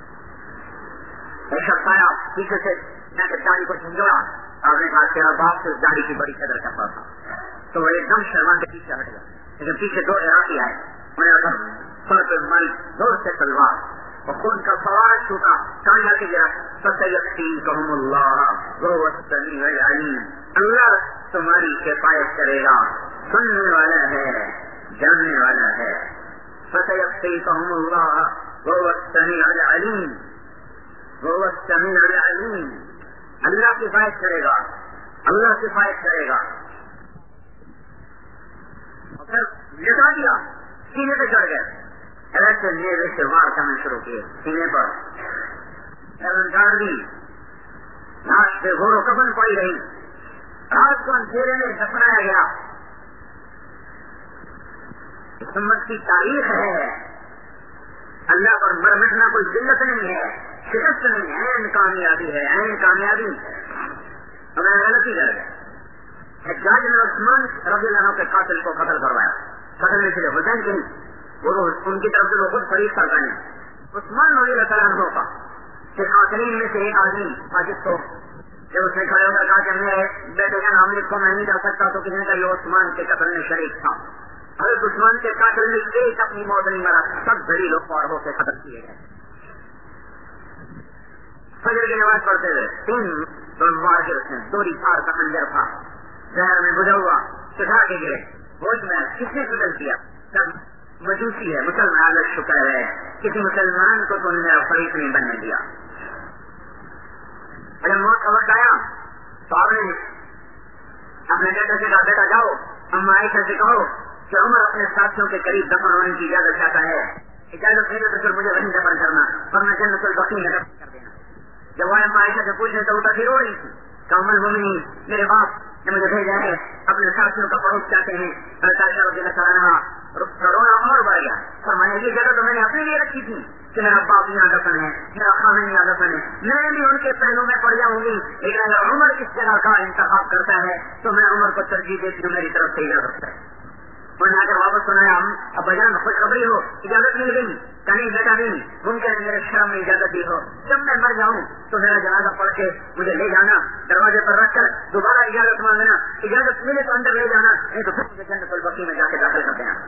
ایک شخص آیا پیچھے سے, میں نے داڑھی کو جھنجھوڑا. آپ نے کہا تیرا باپ سے اس داڑھی کی بڑی قدر کرتا تھا. تو وہ ایک دم شرما کے پیچھے ہٹ گیا. لیکن پیچھے دو عراقی آئے, انہوں نے سر پہ ماری دور سے تلوار اور خود کا سوار چھوٹا کان جا کے گرا. فَسَيَكْفِيكَهُمُ اللَّهُ وَهُوَ السَّمِيعُ الْعَلِيمُ, اللہ تمہاری کفایت کرے گا, سننے والا ہے, جاننے والا ہے. فَسَيَكْفِيكَهُمُ اللَّهُ وَهُوَ السَّمِيعُ الْعَلِيمُ, وَهُوَ السَّمِيعُ الْعَلِيمُ. اللہ کفایت کرے گا, اللہ کفایت کرے گا. اور پھر لٹا دیا, سینے پہ چڑھ گئے. ایسے میرے سے وار کرنا شروع کیے سینے پر، گاڑ دی لاش پہ گھوڑوں کفن پڑی رہی، رات کو اندھیرے میں دفنایا گیا۔ اس امت کی تاریخ ہے، اللہ پر مر مٹنا کوئی ذلت نہیں ہے، شکست نہیں ہے، این کامیابی ہے، این کامیابی۔ اور میں غلطی کر گیا، حجاج نے عثمان رضی اللہ عنہ کے قاتل کو قتل کروایا، قتل میں سے حسین کی وہ ان کی طرف سے وہ خود فریق کرتا ہے۔ عثمان رضی اللہ عنہ کا کہ قاتلین میں سے ایک آدمی حاجت کو جب اس نے کھڑے ہو کر کہا کہ میرے بیٹے کا نام لکھ کو میں نہیں کر سکتا، تو کسی نے کہا یہ عثمان کے قتل میں شریک تھا۔ حضرت عثمان کے قاتل میں ایک اپنی موت نہیں مرا، سب بڑی لوگ پار ہو کے قتل کیے گئے۔ فجر کی نماز پڑھتے ہوئے تین واجر سے دوری پار کا خنجر تھا، زہر میں بجھا ہوا، سکھا کے گرے، ہوش میں کس نے قتل کیا؟ سب مجوسی ہے، مسلمان اللہ شکر ہے، کسی مسلمان کو تو نے میرا فریق نہیں بننے دیا۔ جب موت کا وقت آیا تو آپ نے اپنے بیٹے سے کہا بیٹا جاؤ اما عائشہ سے کہو کہ عمر اپنے ساتھیوں کے قریب دفن ہونے کی اجازت چاہتا ہے، اجازت نہیں تو پھر مجھے وہیں دفن کرنا ورنہ جنت البقیع میں دفن کر دینا۔ جب وہ اما عائشہ سے پوچھنے تو وہ تاخیر ہو رہی تھی کہ ام المؤمنین میرے باپ نے مجھے بھیجا ہے، اپنے ساتھیوں کا فروغ چاہتے ہیں۔ عائشہ رضی اللہ عنہا رونا اور بڑھ گیا، فرمایا یہ جگہ تو میں نے اپنے لیے رکھی تھی کہ میرا باپ یہاں دفن ہے، میرا خامن یہاں دفن ہے، میں بھی ان کے پہلوں میں پڑ جاؤں گی، لیکن اگر عمر اس جگہ کا انتخاب کرتا ہے تو میں عمر کو ترجیح دیتی ہوں، میری طرف سے اجازت ہے۔ انہوں نے آ کر واپس سنایا ہم ابا جان خوشخبری ہو، اجازت مل گئی، کہیں بیٹا نہیں ممکن ہے میرے شرم میں اجازت دی ہو، جب میں مر جاؤں تو میرا جنازہ پڑھ کے مجھے لے جانا، دروازے پر رکھ کر دوبارہ اجازت مانگنا، اجازت ملے تو اندر لے جانا، نہیں تو پھر مجھے جنت البقیع میں جا کے داخل کر دینا۔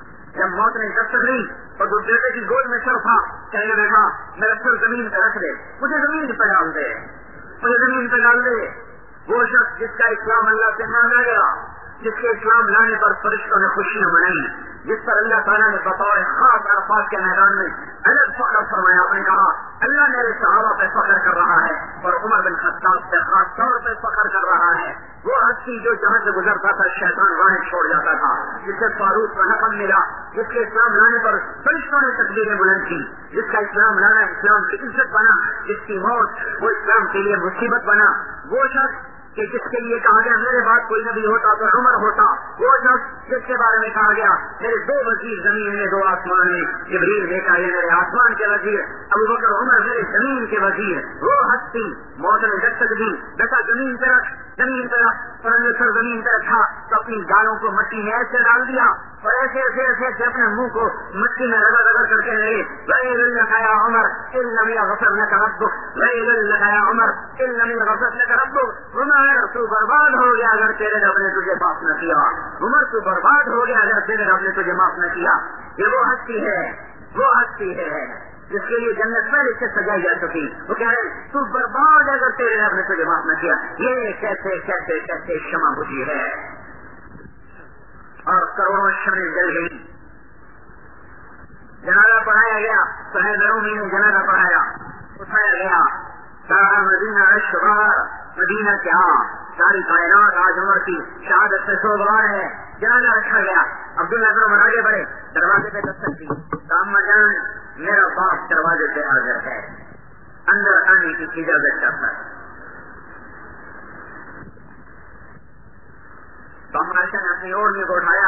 جب موت نے دستک لی اور دو بیٹے کی گود میں سر تھا، کہنے لگا میرا سر زمین پہ رکھ دے، مجھے زمین پہ ڈال دے، مجھے زمین پہ ڈال دے۔ وہ شخص جس کا اسلام اللہ سے مانگا گیا، جس کے اسلام لانے پر فرشتوں نے خوشیاں منائی، جس پر اللہ تعالیٰ نے بطور خاص عرفات کے میدان میں الگ فخر فرمایا، آپ نے کہا اللہ میرے صحابہ پہ فخر کر رہا ہے اور عمر بن خطاب پہ خاص طور پہ فخر کر رہا ہے۔ وہ ہستی جو جہاں سے گزرتا تھا شیطان راہیں چھوڑ جاتا تھا، جس سے فاروق کا حکم ملا، جس کے اسلام لانے پر فرشتوں نے تکبیریں بلند کی، جس کا اسلام لانا اسلام کی عزت بنا، جس کی موت وہ اسلام کے لیے مصیبت بنا، وہ شخص کہ جس کے لیے کہا گیا میرے بعد کوئی نبی ہوتا تو عمر ہوتا، وہ شخص جس کے بارے میں کہا گیا میرے دو وزیر زمین میں دو آسمان میں، جبریل میکائیل میرے آسمان کے وزیر، ابو بکر عمر میرے زمین کے وزیر، وہ ہستی موت نے دستک دی، بیٹا زمین پہ رکھ، زمین پہ رکھ، سر زمین پہ رکھا تو اپنی گالوں کو مٹی میں ایسے ڈال دیا اور ایسے ایسے ایسے ایسے اپنے منہ کو مٹی میں رگڑ رگڑ کر کے لگے، وَيْلٌ لَكَ يَا عُمَرْ إِن لَّمْ يَغْفِرْ لَكَ رَبُّكَ وَيْلٌ لَكَ يَا عُمَرْ إِن لَّمْ يَغْفِرْ لَكَ رَبُّكَ عمر تو برباد ہو گیا اگر تیرے رب نے تجھے معاف نہ کیا، عمر تو برباد ہو گیا اگر تیرے رب نے تجھے معاف نہ کیا۔ یہ وہ ہستی ہے، وہ ہستی ہے جس کے لیے جنت پہلے سے سجائی جا چکی، وہ کہہ رہے تو برباد اگر تیرے رب نے تجھے معاف نہ کیا۔ یہ کیسے کیسے کیسے شمع بجھی ہے اور کروڑوں شمع جل گئی۔ جنازہ پڑھایا گیا، صحیح رومی نے جنازہ پڑھایا، اٹھایا گیا، سارا مدینہ اشغار، مدینہ کیا ساری کائنات آج عمر کی شہادت سے سوگوار ہے۔ جنازہ رکھا گیا، عبداللہ بن عمر آگے بڑھے، دروازے پہ دستک دی، اما جان میرا باپ دروازے پہ حاضر ہے، اندر آنے کی اجازت چاہتا ہے۔ تو عائشہ نے اپنی اوڑھنی کو اٹھایا،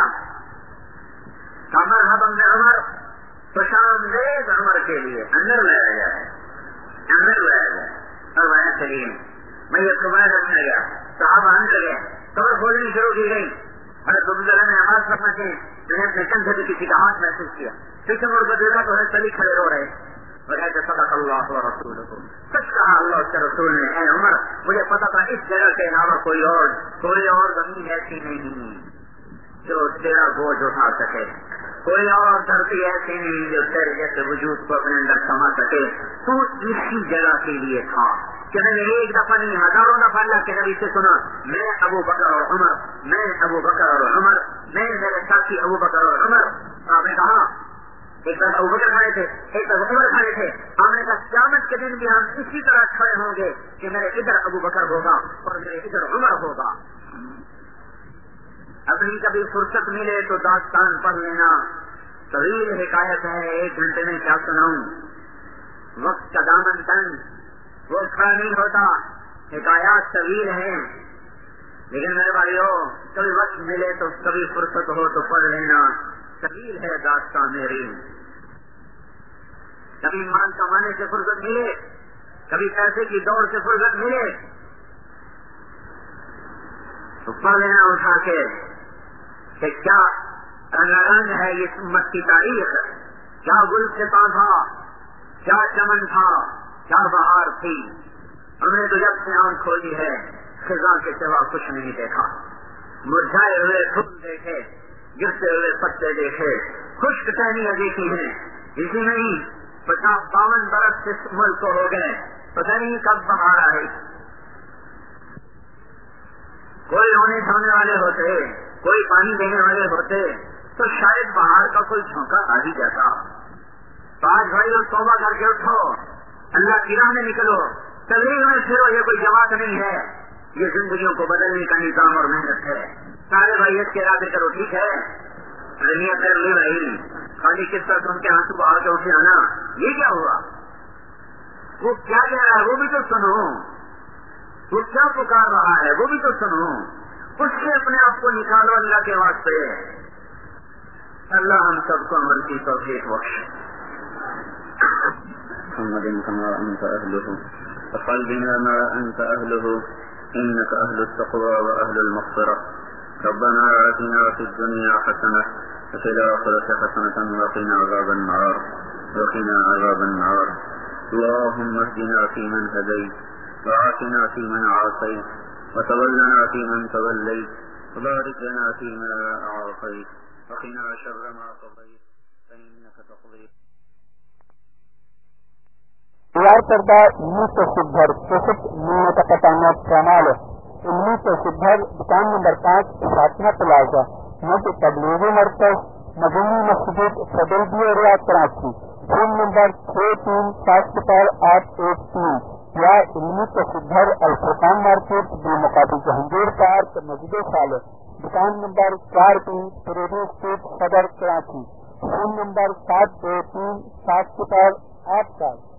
مرحبا عمر، خوش آمدید عمر کے لیے، اندر لایا گیا ہے، اندر لایا گیا اور وہ چلیے میت کو باہر رکھا گیا، صحابہ اندر گئے، قبر کھولنی شروع کی گئی، حضرت عبداللہ نے نماز پڑھنا کے جو ہے اپنے کندھے پہ کسی کا ہاتھ محسوس کیا، پیچھے مڑ کر دیکھا تو ہے سبھی کھڑے رو رہے اور کہتے صدق اللہ و رسولہ، سچ کہا اللہ اس کے رسول نے، اے عمر مجھے پتا تھا اس جگہ کے علاوہ کوئی اور کوئی اور زمین ایسی نہیں جو تیرا بوجھ اٹھا سکے، کوئی اور دھرتی ایسی نہیں جو تیرے جیسے وجود کو اپنے اندر سما سکے، تو اسی جگہ کے لیے تھا کہ میں نے ایک دفعہ نہیں ہزاروں دفعہ اللہ کے نبی سے سنا، میں ابو بکر اور عمر، میں ابو بکر اور عمر، میں میرے ساتھی ابو بکر اور عمر۔ آپ نے کہا ایک طرف ابو بکر کھڑے تھے، ایک طرف عمر کھڑے تھے، ہم نے کہا قیامت کے دن بھی ہم اسی طرح کھڑے ہوں گے کہ میرے ادھر ابو بکر ہوگا اور میرے ادھر عمر ہوگا۔ اپنی کبھی فرصت ملے تو داستان پڑھ لینا، طویل حکایت ہے، ایک گھنٹے میں کیا سناؤں، وقت کا دامن تنگ، وہ کھڑا نہیں ہوتا، حکایات طویل ہیں، لیکن میرے بھائیو کبھی وقت ملے تو کبھی فرصت ہو تو پڑھ لینا، طویل ہے داستان میری، کبھی مال کمانے سے فرصت ملے، کبھی پیسے کی دوڑ سے فرصت ملے تو پڑھ لینا اٹھا کے کہ کیا رنگ ہے اس امت کی تاریخ، کیا گل ستا تھا، کیا چمن تھا، کیا بہار تھی، ہم نے تو جب سے آنکھ کھولی ہے خزاں کے سوا کچھ نہیں دیکھا، مرجھائے ہوئے پھول دیکھے، گرتے ہوئے پتے دیکھے، خشک ٹہنیاں دیکھی ہیں، اسی میں ہی پچاس باون برس اس ملک کو ہو گئے، پتہ نہیں کب بہار آئے، کوئی ہونے دھونے والے ہوتے، کوئی پانی دینے والے ہوتے تو شاید بہار کا کوئی جھونکا آ ہی جاتا۔ تو آج بھائی لوگ توبہ کر کے اٹھو، اللہ کی راہ میں نکلو، تبلیغ میں پھرو، یہ کوئی جماعت نہیں ہے، یہ زندگیوں کو بدلنے کا نظام اور محنت ہے۔ سارے بھائی اس کے ارادے کرو، ٹھیک ہے، نیت کر لی بھائی، خالی کس طرح تم کے آنسو بہا کے اٹھے آنا، یہ کیا ہوا؟ وہ کیا کہہ رہا ہے وہ بھی تو سنو، وہ کیا پکار رہا ہے وہ بھی تو سنو، اس سے اپنے آپ کو نکالو اللہ کے واسطے۔ اللہ ہم سب کو عمل کی توفیق بخشے۔ محمد كما أنت أهله فقلبنا ما أنت أهله إنك أهل التقوى وأهل المغفرة ربنا آتنا في الدنيا حسنة وفي الآخرة حسنة وقنا عذاب النار وقنا عذاب النار اللهم اهدنا فيمن هديت وعافنا فيمن عافيت وتولنا فيمن توليت وبارك لنا فيما أعطيت وقنا شر ما قضيت فإنك تقضي۔ تیار کردہ علمی سے شدھر کیسٹ متقطانہ چینل علمی سے شدھر دکان نمبر پانچ فاطمہ پلازا مد تبلیغی مرکز مدنی مسجد صدربی ریاض کراچی، فون نمبر چھ تین سات صفر آٹھ ایک تین، یا علمی سے شدھر الفرقان مارکیٹ بالمقابل جہانگیر پارک مسجد صالح، دکان نمبر چار تین پریڈی اسٹریٹ صدر کراچی، فون نمبر سات دو تین سات صفر آٹھ سات۔